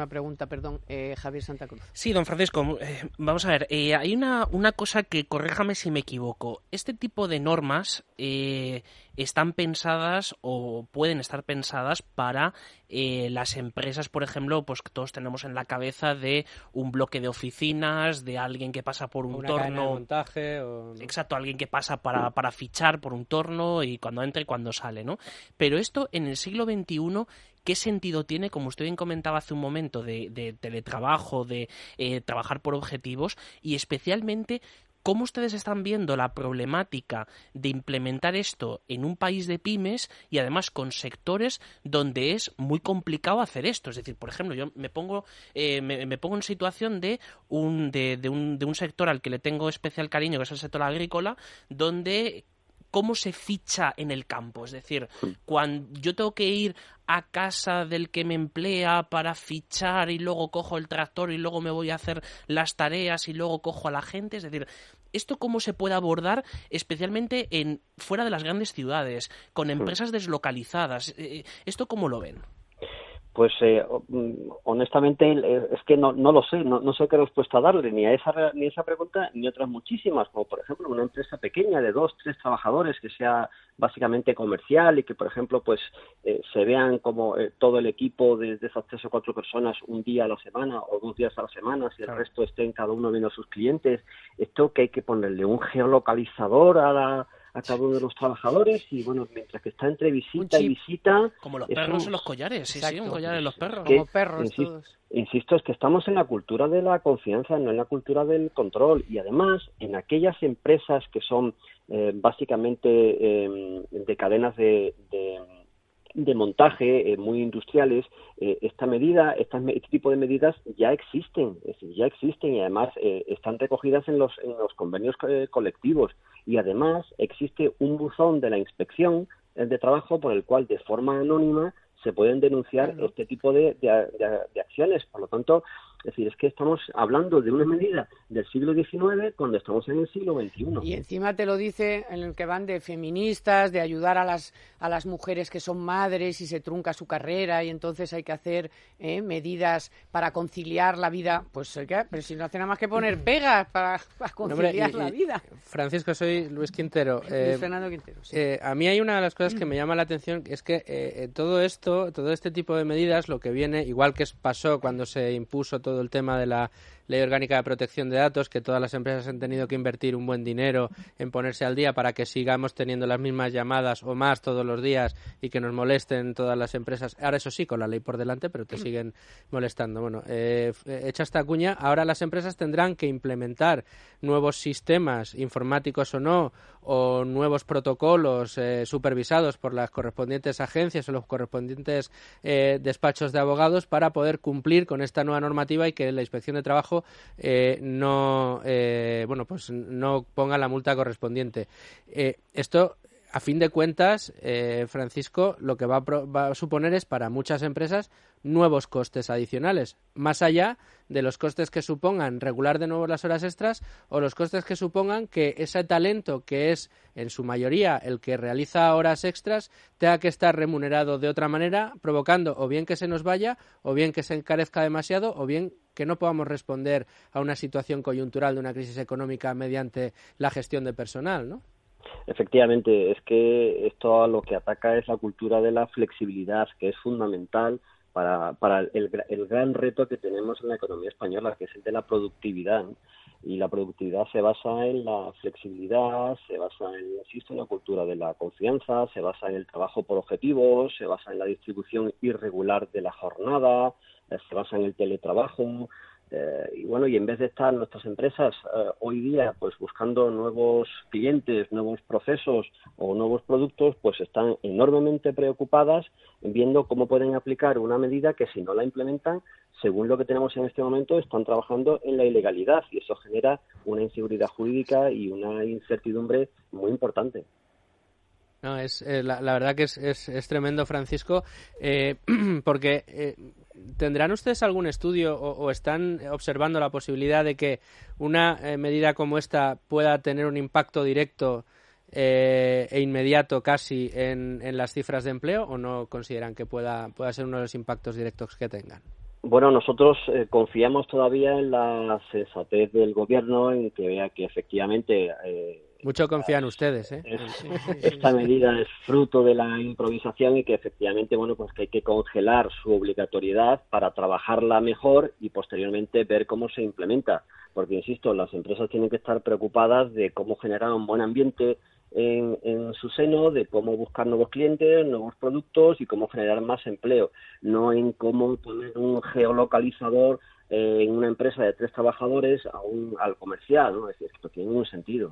Javier Santa Cruz. Sí, don Francisco, vamos a ver, hay una cosa que, corréjame si me equivoco, este tipo de normas están pensadas o pueden estar pensadas para las empresas, por ejemplo, pues que todos tenemos en la cabeza de un bloque de oficinas, de alguien que pasa por un torno, de montaje, o... Exacto, alguien que pasa para fichar por un torno y cuando entra y cuando sale, ¿no? Pero esto en el siglo XXI, ¿qué sentido tiene, como usted bien comentaba hace un momento, de teletrabajo, de trabajar por objetivos, y especialmente cómo ustedes están viendo la problemática de implementar esto en un país de pymes y además con sectores donde es muy complicado hacer esto? Es decir, por ejemplo, yo me pongo en situación de un sector al que le tengo especial cariño, que es el sector agrícola, donde cómo se ficha en el campo. Es decir, cuando yo tengo que ir a casa del que me emplea para fichar y luego cojo el tractor y luego me voy a hacer las tareas y luego cojo a la gente. Es decir, ¿esto cómo se puede abordar especialmente fuera de las grandes ciudades, con empresas deslocalizadas? ¿Esto cómo lo ven? Pues honestamente es que no lo sé, no sé qué respuesta darle ni a esa pregunta ni otras muchísimas, como por ejemplo una empresa pequeña de 2, 3 trabajadores que sea básicamente comercial y que por ejemplo pues se vean como todo el equipo de esas 3 o 4 personas un día a la semana o 2 días a la semana, si el resto estén cada uno viendo a sus clientes. Esto que hay que ponerle un geolocalizador a cada uno de los trabajadores y bueno, mientras que está entre visita y visita... Como los perros en los collares, sí, un collar en los perros. Como perros todos. Insisto, es que estamos en la cultura de la confianza, no en la cultura del control, y además en aquellas empresas que son básicamente de cadenas de montaje muy industriales, este tipo de medidas ya existen, y además están recogidas en los convenios colectivos, y además existe un buzón de la inspección de trabajo por el cual de forma anónima se pueden denunciar este tipo de acciones. Por lo tanto, es decir, es que estamos hablando de una medida del siglo XIX cuando estamos en el siglo XXI. Y encima te lo dice en el que van de feministas, de ayudar a las mujeres que son madres y se trunca su carrera y entonces hay que hacer medidas para conciliar la vida. Pues pero si no hace nada más que poner pegas para conciliar la vida. Francisco, soy Luis Quintero. Luis Fernando Quintero, sí. A mí hay una de las cosas que me llama la atención, es que todo este tipo de medidas, lo que viene, igual que pasó cuando se impuso todo el tema de la Ley Orgánica de Protección de Datos, que todas las empresas han tenido que invertir un buen dinero en ponerse al día para que sigamos teniendo las mismas llamadas o más todos los días y que nos molesten todas las empresas. Ahora, eso sí, con la ley por delante, pero te siguen molestando. Bueno, hecha esta cuña, ahora las empresas tendrán que implementar nuevos sistemas, informáticos o no, o nuevos protocolos supervisados por las correspondientes agencias o los correspondientes despachos de abogados para poder cumplir con esta nueva normativa y que la Inspección de Trabajo no ponga la multa correspondiente. Esto, a fin de cuentas, Francisco, lo que va a suponer es para muchas empresas nuevos costes adicionales, más allá de los costes que supongan regular de nuevo las horas extras o los costes que supongan que ese talento, que es en su mayoría el que realiza horas extras, tenga que estar remunerado de otra manera, provocando o bien que se nos vaya, o bien que se encarezca demasiado, o bien que no podamos responder a una situación coyuntural de una crisis económica mediante la gestión de personal, ¿no? Efectivamente, es que esto a lo que ataca es la cultura de la flexibilidad, que es fundamental para el gran reto que tenemos en la economía española, que es el de la productividad. Y la productividad se basa en la flexibilidad, se basa en la cultura de la confianza, se basa en el trabajo por objetivos, se basa en la distribución irregular de la jornada, se basa en el teletrabajo. Y en vez de estar nuestras empresas hoy día pues buscando nuevos clientes, nuevos procesos o nuevos productos, pues están enormemente preocupadas viendo cómo pueden aplicar una medida que si no la implementan, según lo que tenemos en este momento, están trabajando en la ilegalidad y eso genera una inseguridad jurídica y una incertidumbre muy importante. No, la verdad que es tremendo, Francisco, porque ¿tendrán ustedes algún estudio o están observando la posibilidad de que una medida como esta pueda tener un impacto directo e inmediato casi en las cifras de empleo, o no consideran que pueda ser uno de los impactos directos que tengan? Bueno, nosotros confiamos todavía en la sensatez del gobierno, en que vea que efectivamente... Mucho confían ustedes, ¿eh? Esta medida es fruto de la improvisación y que efectivamente, bueno, pues que hay que congelar su obligatoriedad para trabajarla mejor y posteriormente ver cómo se implementa. Porque, insisto, las empresas tienen que estar preocupadas de cómo generar un buen ambiente en su seno, de cómo buscar nuevos clientes, nuevos productos y cómo generar más empleo, no en cómo poner un geolocalizador en una empresa de 3 trabajadores al comercial, ¿no? Es decir, esto tiene un sentido.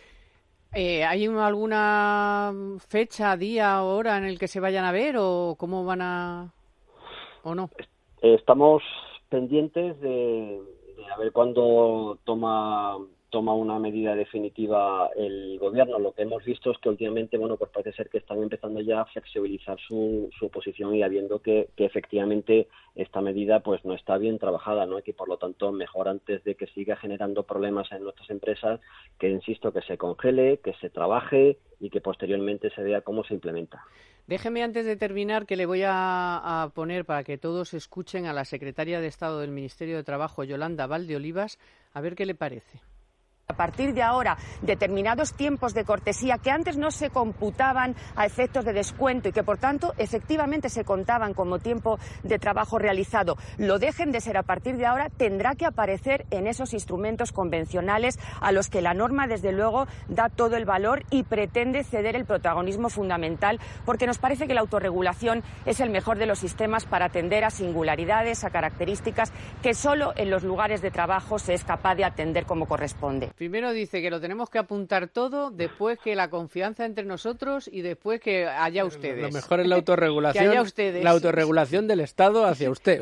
¿Hay alguna fecha, día o hora en el que se vayan a ver o cómo van a... o no? Estamos pendientes de a ver cuándo toma una medida definitiva el gobierno. Lo que hemos visto es que últimamente, bueno, pues parece ser que están empezando ya a flexibilizar su posición y viendo que efectivamente esta medida pues no está bien trabajada, ¿no? Y que por lo tanto mejor, antes de que siga generando problemas en nuestras empresas, que insisto, que se congele, que se trabaje y que posteriormente se vea cómo se implementa. Déjeme, antes de terminar, que le voy a poner para que todos escuchen a la secretaria de Estado del Ministerio de Trabajo, Yolanda Valdeolivas, a ver qué le parece. A partir de ahora, determinados tiempos de cortesía que antes no se computaban a efectos de descuento y que, por tanto, efectivamente se contaban como tiempo de trabajo realizado, lo dejen de ser a partir de ahora, tendrá que aparecer en esos instrumentos convencionales a los que la norma, desde luego, da todo el valor y pretende ceder el protagonismo fundamental, porque nos parece que la autorregulación es el mejor de los sistemas para atender a singularidades, a características que solo en los lugares de trabajo se es capaz de atender como corresponde. Primero dice que lo tenemos que apuntar todo, después que la confianza entre nosotros y después que haya ustedes. Lo mejor es la autorregulación, que haya ustedes. La autorregulación del Estado hacia usted. O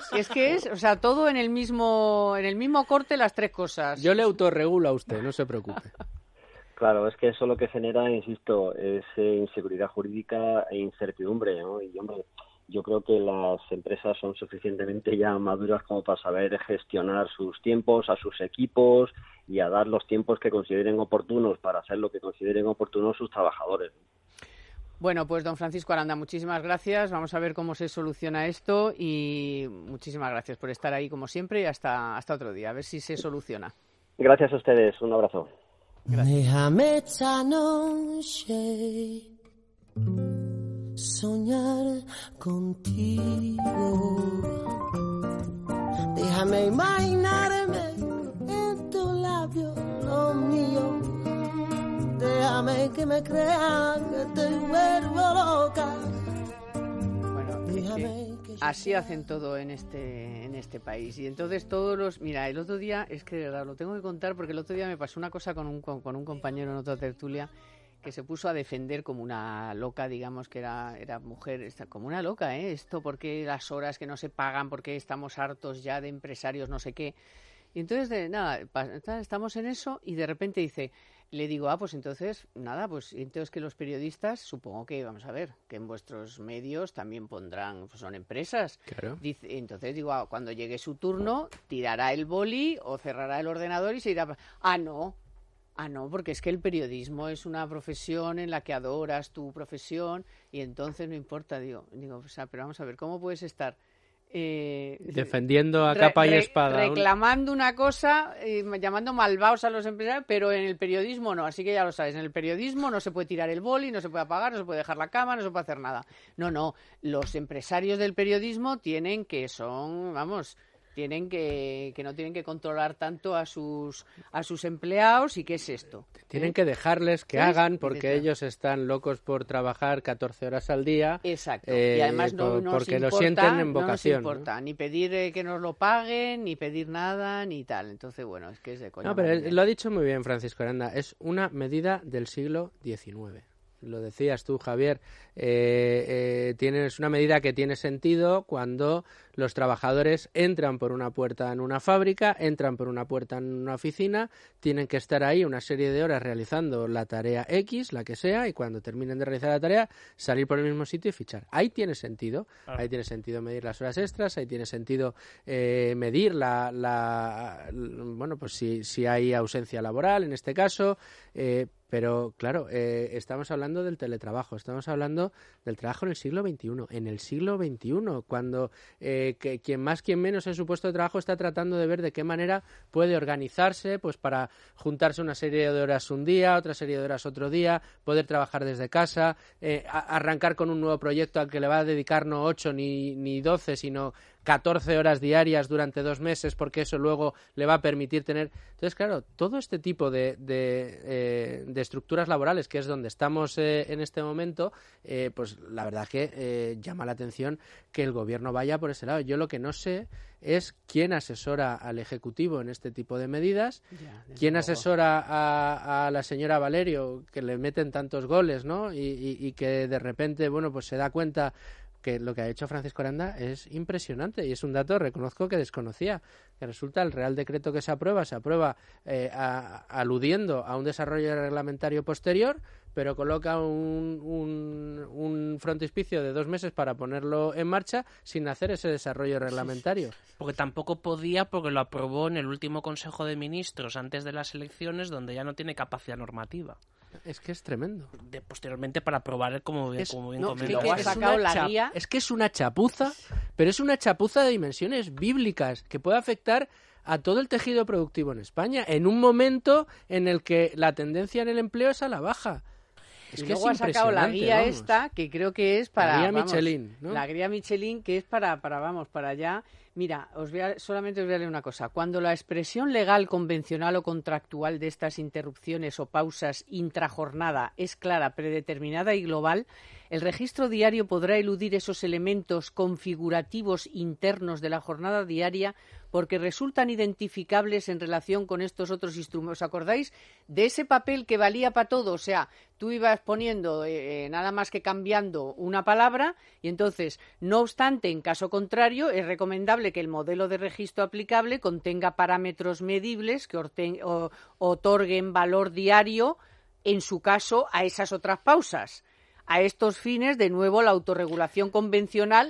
sea, todo en el mismo corte, las 3 cosas. Yo le autorregulo a usted, no se preocupe. Claro, es que eso lo que genera, insisto, es inseguridad jurídica e incertidumbre, ¿no? Y, hombre, yo creo que las empresas son suficientemente ya maduras como para saber gestionar sus tiempos, a sus equipos y a dar los tiempos que consideren oportunos para hacer lo que consideren oportunos sus trabajadores. Bueno, pues don Francisco Aranda, muchísimas gracias. Vamos a ver cómo se soluciona esto y muchísimas gracias por estar ahí como siempre y hasta otro día, a ver si se soluciona. Gracias a ustedes, un abrazo. Déjame esta noche soñar contigo, déjame imaginarme en tu labio lo mío, déjame que me crean que te vuelvo loca. Bueno, así hacen todo en este país. Y entonces mira, el otro día, es que de verdad lo tengo que contar porque el otro día me pasó una cosa con un compañero en otra tertulia, que se puso a defender como una loca, digamos que era mujer, como una loca, esto porque las horas que no se pagan, porque estamos hartos ya de empresarios, no sé qué. Y entonces, estamos en eso y de repente le digo, pues entonces que los periodistas, supongo que, vamos a ver, que en vuestros medios también pondrán, pues son empresas. Claro. Entonces digo, cuando llegue su turno, tirará el boli o cerrará el ordenador y se irá, no, porque es que el periodismo es una profesión en la que adoras tu profesión y entonces no importa, digo, o sea, pero vamos a ver, ¿cómo puedes estar defendiendo a capa y espada, reclamando una cosa, llamando malvados a los empresarios, pero en el periodismo no? Así que ya lo sabes, en el periodismo no se puede tirar el boli, no se puede apagar, no se puede dejar la cama, no se puede hacer nada. No, los empresarios del periodismo tienen que no tienen que controlar tanto a sus empleados. ¿Y qué es esto? Tienen que dejarles que hagan, porque ellos están locos por trabajar 14 horas al día. Exacto. Y además porque lo sienten en vocación. No nos importa ni pedir que nos lo paguen, ni pedir nada, ni tal. Entonces, bueno, es que es de coña. No, pero lo ha dicho muy bien Francisco Aranda. Es una medida del siglo XIX. lo decías tú, Javier, es una medida que tiene sentido cuando los trabajadores entran por una puerta en una fábrica, entran por una puerta en una oficina, tienen que estar ahí una serie de horas realizando la tarea X, la que sea, y cuando terminen de realizar la tarea, salir por el mismo sitio y fichar. Ahí tiene sentido. Ahí tiene sentido medir las horas extras, ahí tiene sentido medir bueno, pues si hay ausencia laboral en este caso, pero claro, estamos hablando del teletrabajo, estamos hablando del trabajo en el siglo XXI. En el siglo XXI, cuando que quien más, quien menos en su puesto de trabajo está tratando de ver de qué manera puede organizarse, pues para juntarse una serie de horas un día, otra serie de horas otro día, poder trabajar desde casa, arrancar con un nuevo proyecto al que le va a dedicar no 8 ni 12, sino 14 horas diarias durante 2 meses, porque eso luego le va a permitir tener... Entonces, claro, todo este tipo de estructuras laborales, que es donde estamos en este momento, pues la verdad que llama la atención que el gobierno vaya por ese lado. Yo lo que no sé es quién asesora al Ejecutivo en este tipo de medidas, quién asesora a la señora Valerio, que le meten tantos goles, ¿no? Y que de repente, bueno, pues se da cuenta que lo que ha hecho Francisco Aranda es impresionante y es un dato, reconozco, que desconocía, que resulta el Real Decreto que se aprueba aludiendo a un desarrollo reglamentario posterior, pero coloca un frontispicio de 2 meses para ponerlo en marcha sin hacer ese desarrollo reglamentario. Porque tampoco podía, porque lo aprobó en el último Consejo de Ministros antes de las elecciones, donde ya no tiene capacidad normativa. Es que es tremendo. Posteriormente para aprobar como bien comenta. Es que es una chapuza, pero es una chapuza de dimensiones bíblicas que puede afectar a todo el tejido productivo en España en un momento en el que la tendencia en el empleo es a la baja. Es que luego ha sacado la guía esta, que creo que es para... La guía Michelin, ¿no? La guía Michelin, que es para allá. Mira, solamente os voy a leer una cosa. Cuando la expresión legal, convencional o contractual de estas interrupciones o pausas intrajornada es clara, predeterminada y global, el registro diario podrá eludir esos elementos configurativos internos de la jornada diaria porque resultan identificables en relación con estos otros instrumentos. ¿Os acordáis de ese papel que valía para todo? O sea, tú ibas poniendo nada más que cambiando una palabra y entonces, no obstante, en caso contrario, es recomendable que el modelo de registro aplicable contenga parámetros medibles que otorguen valor diario, en su caso, a esas otras pausas. A estos fines, de nuevo, la autorregulación convencional,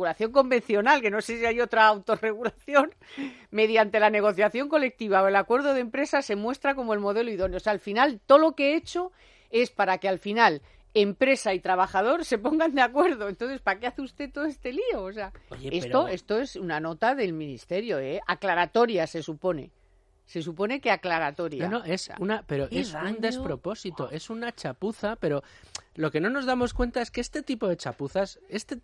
que no sé si hay otra autorregulación, mediante la negociación colectiva o el acuerdo de empresa, se muestra como el modelo idóneo. O sea, al final, todo lo que he hecho es para que al final empresa y trabajador se pongan de acuerdo. Entonces, ¿para qué hace usted todo este lío? O sea, esto es una nota del Ministerio, aclaratoria, se supone. Se supone que aclaratoria. No, es un despropósito, es una chapuza, pero lo que no nos damos cuenta es que este tipo de chapuzas,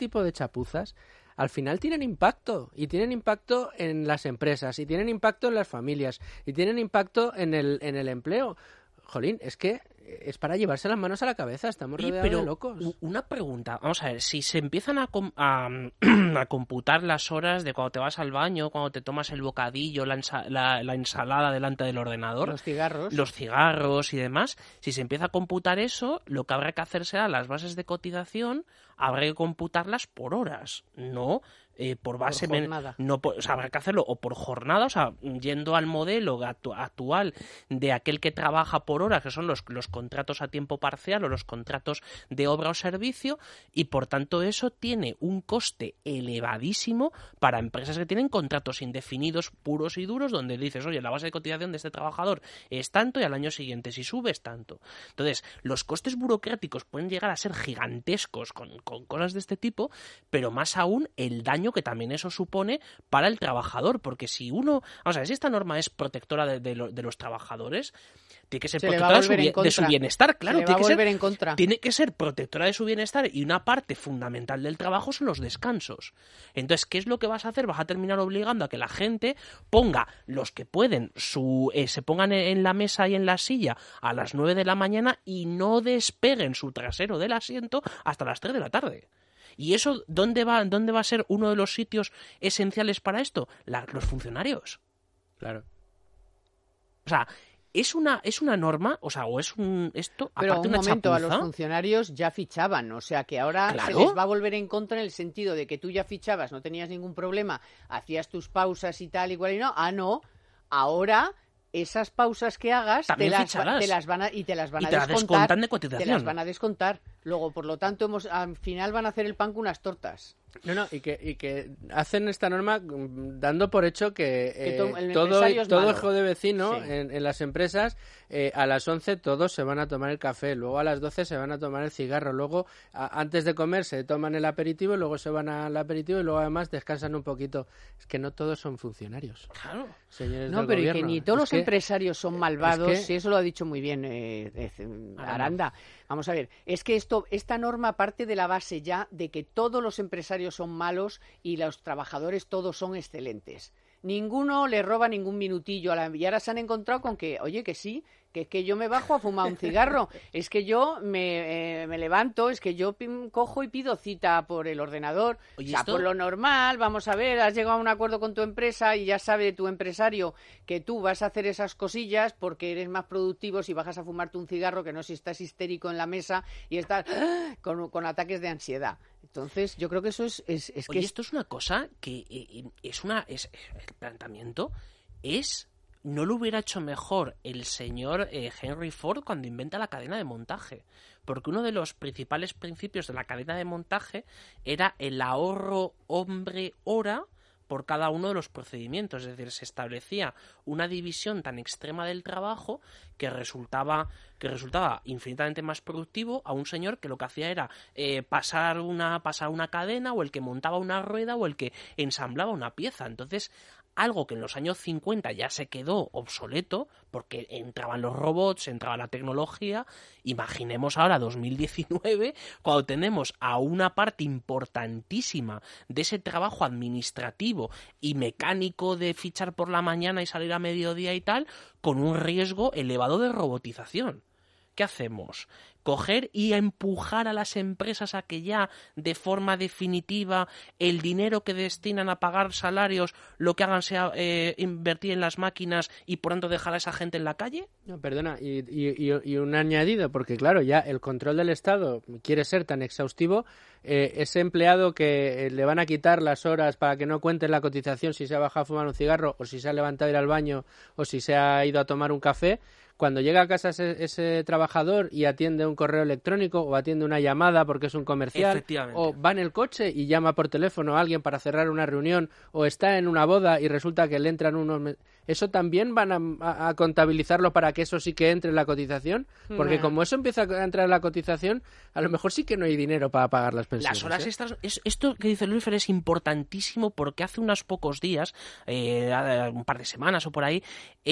al final tienen impacto, y tienen impacto en las empresas, y tienen impacto en las familias, y tienen impacto en el empleo. Jolín, es que es para llevarse las manos a la cabeza, estamos rodeados de locos. Una pregunta, vamos a ver, si se empiezan a computar las horas de cuando te vas al baño, cuando te tomas el bocadillo, la ensalada delante del ordenador, los cigarros y demás, si se empieza a computar eso, lo que habrá que hacer será las bases de cotización, habrá que computarlas por horas, no por base habrá que hacerlo o por jornada, o sea, yendo al modelo actual de aquel que trabaja por horas, que son los contratos a tiempo parcial o los contratos de obra o servicio, y por tanto eso tiene un coste elevadísimo para empresas que tienen contratos indefinidos puros y duros, donde dices, oye, la base de cotización de este trabajador es tanto y al año siguiente si sube es tanto. Entonces, los costes burocráticos pueden llegar a ser gigantescos con cosas de este tipo, pero más aún el daño que también eso supone para el trabajador, porque si esta norma es protectora de los trabajadores, tiene que ser protectora de su bienestar, claro, tiene que ser protectora de su bienestar, y una parte fundamental del trabajo son los descansos. Entonces, ¿qué es lo que vas a hacer? Vas a terminar obligando a que la gente ponga, los que pueden, se pongan en la mesa y en la silla a las 9 de la mañana y no despeguen su trasero del asiento hasta las 3 de la tarde. ¿Y eso dónde va a ser uno de los sitios esenciales para esto? Los funcionarios. Claro. O sea, ¿Es una norma? O sea, ¿o es esto pero aparte un una momento, chapuza? a los funcionarios ya fichaban, o sea que ahora Claro. se les va a volver en contra en el sentido de que tú ya fichabas, no tenías ningún problema, hacías tus pausas y tal, igual y no. No, ahora esas pausas que hagas te las van a descontar, descontan de cotización. te las van a descontar. Luego, por lo tanto, al final van a hacer el pan con unas tortas. No, y que hacen esta norma dando por hecho que todo hijo de vecino Sí. en las empresas a las 11 todos se van a tomar el café, luego a las 12 se van a tomar el cigarro, luego antes de comer se toman el aperitivo, luego se van al aperitivo y luego además descansan un poquito. Es que no todos son funcionarios. Claro. Señores No, del pero gobierno. y que ni todos los empresarios son malvados, y eso lo ha dicho muy bien Aranda. Vamos a ver, es que esta norma parte de la base ya de que todos los empresarios son malos y los trabajadores todos son excelentes. Ninguno le roba ningún minutillo y ahora se han encontrado con que, oye, que sí, que es que yo me bajo a fumar un cigarro, es que yo me levanto, es que yo cojo y pido cita por el ordenador. Oye, o sea, esto... por lo normal, vamos a ver, has llegado a un acuerdo con tu empresa y ya sabe tu empresario que tú vas a hacer esas cosillas porque eres más productivo si bajas a fumarte un cigarro que no si estás histérico en la mesa y estás con ataques de ansiedad. Entonces, yo creo que eso es Oye, esto es una cosa que el planteamiento es... ¿No lo hubiera hecho mejor el señor Henry Ford cuando inventa la cadena de montaje? Porque uno de los principales principios de la cadena de montaje era el ahorro hombre-hora por cada uno de los procedimientos. Es decir, se establecía una división tan extrema del trabajo que resultaba infinitamente más productivo a un señor que lo que hacía era pasar una cadena, o el que montaba una rueda, o el que ensamblaba una pieza. Entonces, algo que en los años 50 ya se quedó obsoleto, porque entraban los robots, entraba la tecnología. Imaginemos ahora 2019, cuando tenemos a una parte importantísima de ese trabajo administrativo y mecánico de fichar por la mañana y salir a mediodía y tal, con un riesgo elevado de robotización. ¿Qué hacemos? ¿Coger y empujar a las empresas a que ya, de forma definitiva, el dinero que destinan a pagar salarios, lo que hagan sea invertir en las máquinas y por tanto dejar a esa gente en la calle? No, perdona, y un añadido, porque claro, ya el control del Estado quiere ser tan exhaustivo, ese empleado que le van a quitar las horas para que no cuente la cotización si se ha bajado a fumar un cigarro, o si se ha levantado a ir al baño, o si se ha ido a tomar un café, cuando llega a casa ese trabajador y atiende un correo electrónico o atiende una llamada porque es un comercial, o va en el coche y llama por teléfono a alguien para cerrar una reunión, o está en una boda y resulta que le entran unos... ¿Eso también van a contabilizarlo para que eso sí que entre en la cotización? Porque como eso empieza a entrar en la cotización, a lo mejor sí que no hay dinero para pagar las pensiones. Las horas extras, esto que dice Luis Fer es importantísimo, porque hace unos pocos días, un par de semanas o por ahí,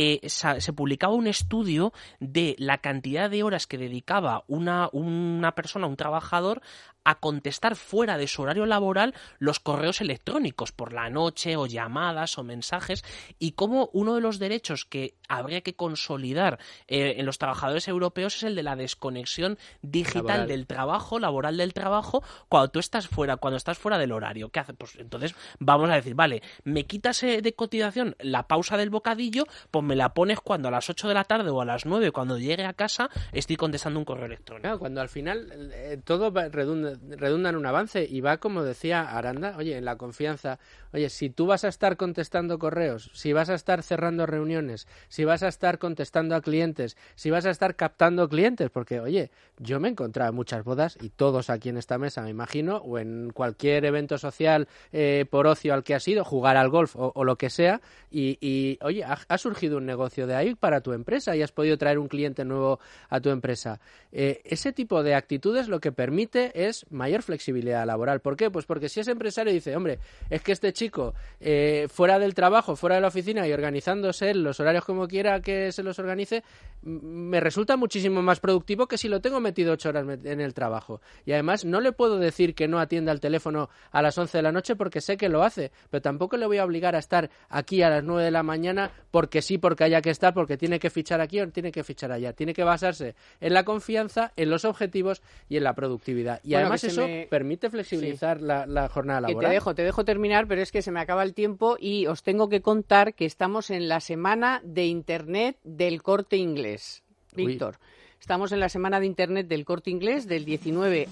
se publicaba un estudio de la cantidad de horas que dedicaba una persona, un trabajador, a contestar fuera de su horario laboral los correos electrónicos por la noche, o llamadas o mensajes, y cómo uno de los derechos que habría que consolidar en los trabajadores europeos es el de la desconexión digital laboral del trabajo cuando estás fuera del horario. ¿Qué hace? Pues entonces vamos a decir, vale, me quitas de cotización la pausa del bocadillo, pues me la pones cuando a las 8 de la tarde o a las 9, cuando llegue a casa, estoy contestando un correo electrónico. Claro, cuando al final todo redunda en un avance, y va, como decía Aranda, oye, en la confianza. Oye, si tú vas a estar contestando correos, si vas a estar cerrando reuniones, si vas a estar contestando a clientes, si vas a estar captando clientes, porque, oye, yo me he encontrado en muchas bodas, y todos aquí en esta mesa, me imagino, o en cualquier evento social por ocio al que has ido, jugar al golf o lo que sea, y oye, ha surgido un negocio de ahí para tu empresa y has podido traer un cliente nuevo a tu empresa. Ese tipo de actitudes lo que permite es mayor flexibilidad laboral. ¿Por qué? Pues porque si ese empresario dice, hombre, es que este chico fuera del trabajo, fuera de la oficina y organizándose él los horarios como quiera que se los organice, me resulta muchísimo más productivo que si lo tengo metido 8 horas en el trabajo. Y además no le puedo decir que no atienda el teléfono a las 11 de la noche porque sé que lo hace, pero tampoco le voy a obligar a estar aquí a las 9 de la mañana porque sí, porque haya que estar, porque tiene que fichar aquí o tiene que fichar allá. Tiene que basarse en la confianza, en los objetivos y en la productividad. Y bueno, además eso permite flexibilizar la jornada laboral. Te dejo terminar, pero es que se me acaba el tiempo y os tengo que contar que estamos en la semana de Internet del Corte Inglés. Víctor, estamos en la semana de Internet del Corte Inglés del 10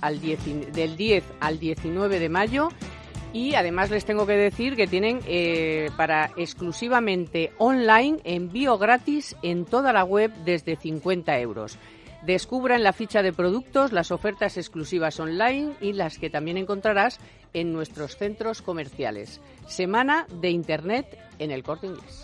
al 19 de mayo. Y además les tengo que decir que tienen para exclusivamente online envío gratis en toda la web desde 50 €. Descubra en la ficha de productos las ofertas exclusivas online y las que también encontrarás en nuestros centros comerciales. Semana de Internet en el Corte Inglés.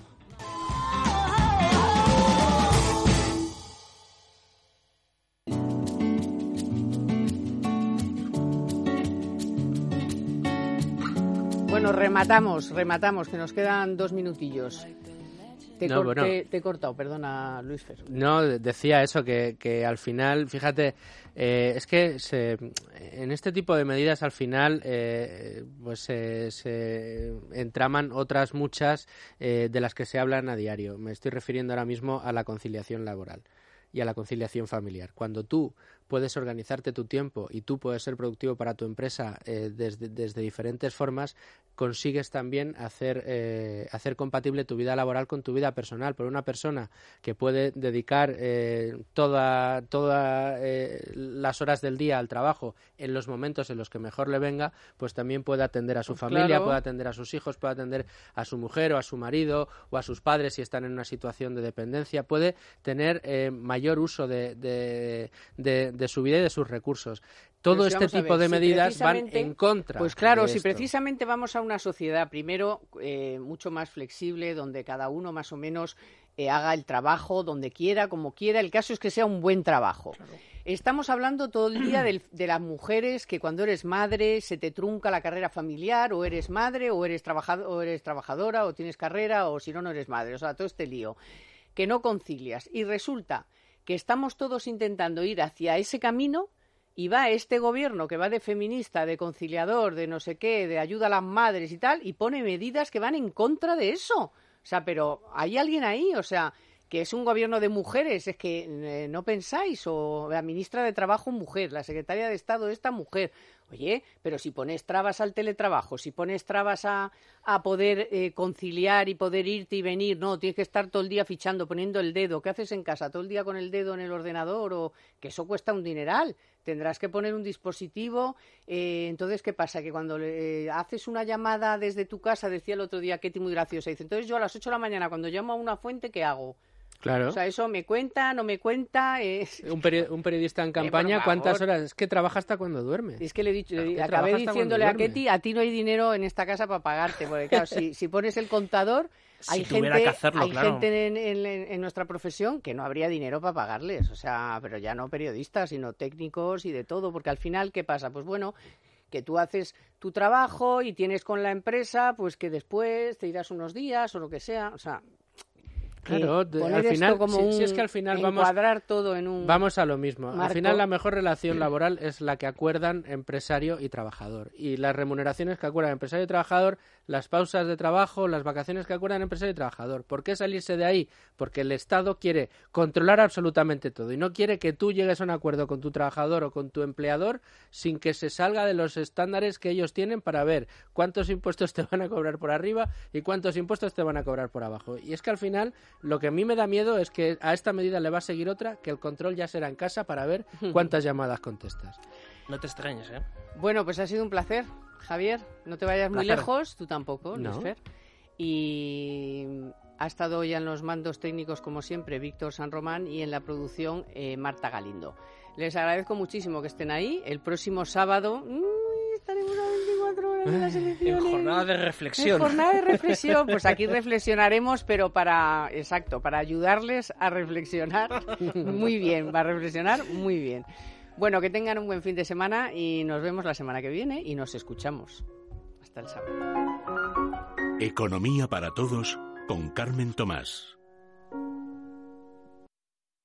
Bueno, rematamos, que nos quedan 2 minutillos. Te he cortado, perdona, Luis Fer. No, decía eso, que al final, fíjate, es que en este tipo de medidas al final pues se entraman otras muchas de las que se hablan a diario. Me estoy refiriendo ahora mismo a la conciliación laboral y a la conciliación familiar. Cuando tú puedes organizarte tu tiempo y tú puedes ser productivo para tu empresa desde diferentes formas, consigues también hacer compatible tu vida laboral con tu vida personal. Por una persona que puede dedicar todas las horas del día al trabajo en los momentos en los que mejor le venga, pues también puede atender a su familia, claro, puede atender a sus hijos, puede atender a su mujer o a su marido o a sus padres si están en una situación de dependencia, puede tener mayor uso de su vida y de sus recursos. Todo este tipo de medidas van en contra. Pues claro, si precisamente vamos a una sociedad, primero, mucho más flexible, donde cada uno más o menos haga el trabajo donde quiera, como quiera, el caso es que sea un buen trabajo. Claro. Estamos hablando todo el día de las mujeres que cuando eres madre se te trunca la carrera familiar, o eres madre, o eres trabajadora, o tienes carrera, o si no, no eres madre. O sea, todo este lío que no concilias. Y resulta que estamos todos intentando ir hacia ese camino y va este gobierno que va de feminista, de conciliador, de no sé qué, de ayuda a las madres y tal, y pone medidas que van en contra de eso. O sea, pero ¿hay alguien ahí? O sea, que es un gobierno de mujeres, es que no pensáis, o la ministra de Trabajo mujer, la secretaria de Estado esta mujer. Oye, pero si pones trabas al teletrabajo, si pones trabas a poder conciliar y poder irte y venir, no, tienes que estar todo el día fichando, poniendo el dedo. ¿Qué haces en casa? ¿Todo el día con el dedo en el ordenador? O que eso cuesta un dineral. Tendrás que poner un dispositivo. Entonces, ¿qué pasa? Que cuando haces una llamada desde tu casa, decía el otro día Ketty muy graciosa, dice, entonces yo a las 8 de la mañana cuando llamo a una fuente, ¿qué hago? Claro. O sea, eso me cuenta, no me cuenta. Un periodista en campaña, ¿cuántas horas? Es que trabaja hasta cuando duerme. Es que le he dicho, acabé diciéndole a Ketty, a ti no hay dinero en esta casa para pagarte, porque claro, si pones el contador, hay gente en nuestra profesión que no habría dinero para pagarles, o sea, pero ya no periodistas, sino técnicos y de todo, porque al final, ¿qué pasa? Pues bueno, que tú haces tu trabajo y tienes con la empresa, pues que después te irás unos días o lo que sea, o sea... Claro, al final, si es que al final encuadrar todo en un vamos a lo mismo. marco. Al final la mejor relación laboral es la que acuerdan empresario y trabajador. Y las remuneraciones que acuerdan empresario y trabajador, las pausas de trabajo, las vacaciones que acuerdan empresario y trabajador. ¿Por qué salirse de ahí? Porque el Estado quiere controlar absolutamente todo y no quiere que tú llegues a un acuerdo con tu trabajador o con tu empleador sin que se salga de los estándares que ellos tienen para ver cuántos impuestos te van a cobrar por arriba y cuántos impuestos te van a cobrar por abajo. Y es que al final lo que a mí me da miedo es que a esta medida le va a seguir otra, que el control ya será en casa para ver cuántas llamadas contestas. No te extrañes, ¿eh? Bueno, pues ha sido un placer, Javier. No te vayas muy lejos, tú tampoco, no. Luis Fer. Y ha estado hoy en los mandos técnicos, como siempre, Víctor San Román, y en la producción, Marta Galindo. Les agradezco muchísimo que estén ahí. El próximo sábado... estaremos a 24 horas de las elecciones. En jornada de reflexión. En jornada de reflexión. Pues aquí reflexionaremos, pero para ayudarles a reflexionar muy bien. Para reflexionar muy bien. Bueno, que tengan un buen fin de semana y nos vemos la semana que viene y nos escuchamos. Hasta el sábado. Economía para todos con Carmen Tomás.